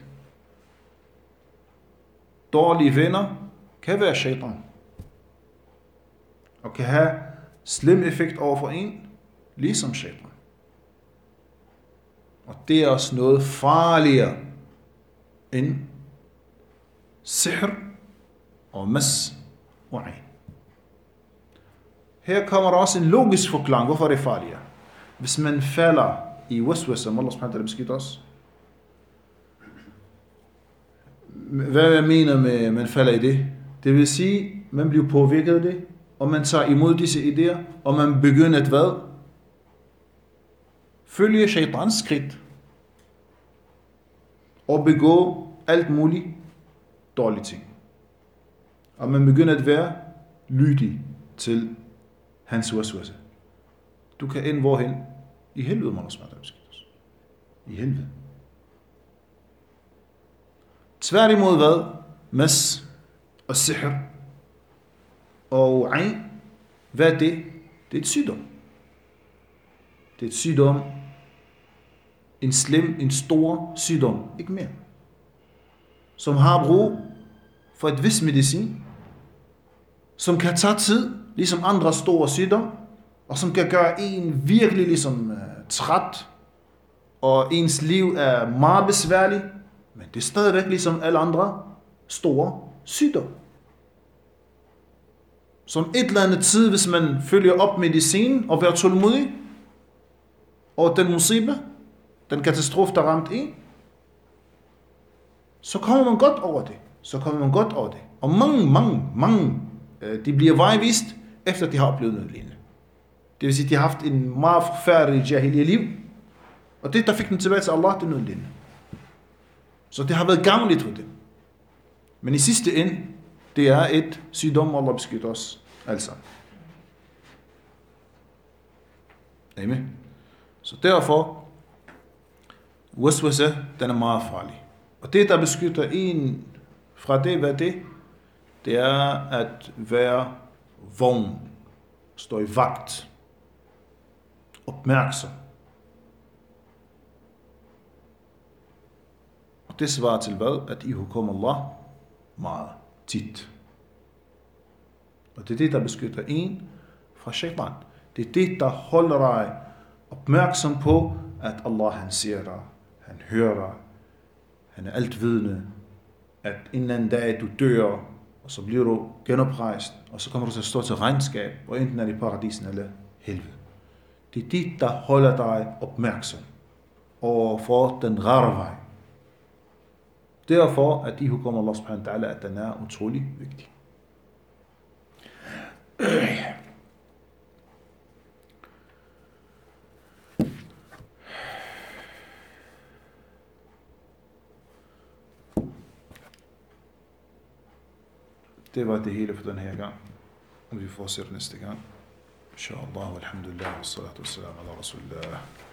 Dårlige venner kan være shaitan, og kan have slem effekt over for en, ligesom shaitan. Og det er også noget farligere end sihr og mas og ayn. Her kommer der også en logisk forklaring, hvorfor det er farligere. Hvis man falder i waswasa, som Allah subhanahu wa ta'ala beskytter os. Hvad jeg mener med, at man falder i det? Det vil sige, at man bliver påvirket af det, og man tager imod disse idéer, og man begynder at hvad? Følge shaitans skridt, og begå alt muligt dårlige ting. Og man begynder at være lydig til hans waswasa. Du kan ende hvorhen? I helvede, må Allah subhanahu wa ta'ala beskytte os. I helvede. Tværtimod hvad? Mas og sihr og ayn. Hvad er det? Det er et sygdom. Det er et sygdom. En slem, en stor sygdom. Ikke mere. Som har brug for et vis medicin. Som kan tage tid, ligesom andre store sygdom. Og som kan gøre en virkelig ligesom træt. Og ens liv er meget besværligt. Men det er stadigvæk ligesom alle andre store sygdom. Som et eller andet tid, hvis man følger op medicinen og bliver tålmodig, og den musibe, den katastrofe, der ramt en, så kommer man godt over det. Og mange, de bliver vejvist, efter de har oplevet noget lignende. Det vil sige, de har haft en meget forfærdelig jahiliya liv, og det, der fik dem tilbage til Allah, det er noget lignende. Så det har været gavnligt for dem. Men i sidste ende, det er et sygdom, Allah beskytter os alle sammen. Amen. Så derfor, waswasa, den er meget farlig. Og det, der beskytter en fra det, hvad det? Det er at være vågen, stå i vagt, opmærksom. Og det svarer til hvad? At I hukommer Allah meget tit. Og det er det, der beskytter en fra shaitan. Det er det, der holder dig opmærksom på, at Allah han ser dig, han hører dig, han er altvidende, at en eller anden dag du dør, og så bliver du genoprejst, og så kommer du til at stå til regnskab, og enten er det paradisen eller helvede. Det er det, der holder dig opmærksom over for den rare vej. Derfor, at I hukommer Allah subhanahu wa ta'ala, at den er utrolig vigtig. Det var det hele for den her gang. Og vi fortsætter næste gang. Inshallah, alhamdulillah, wassalatu wassalamu ala rasulillah.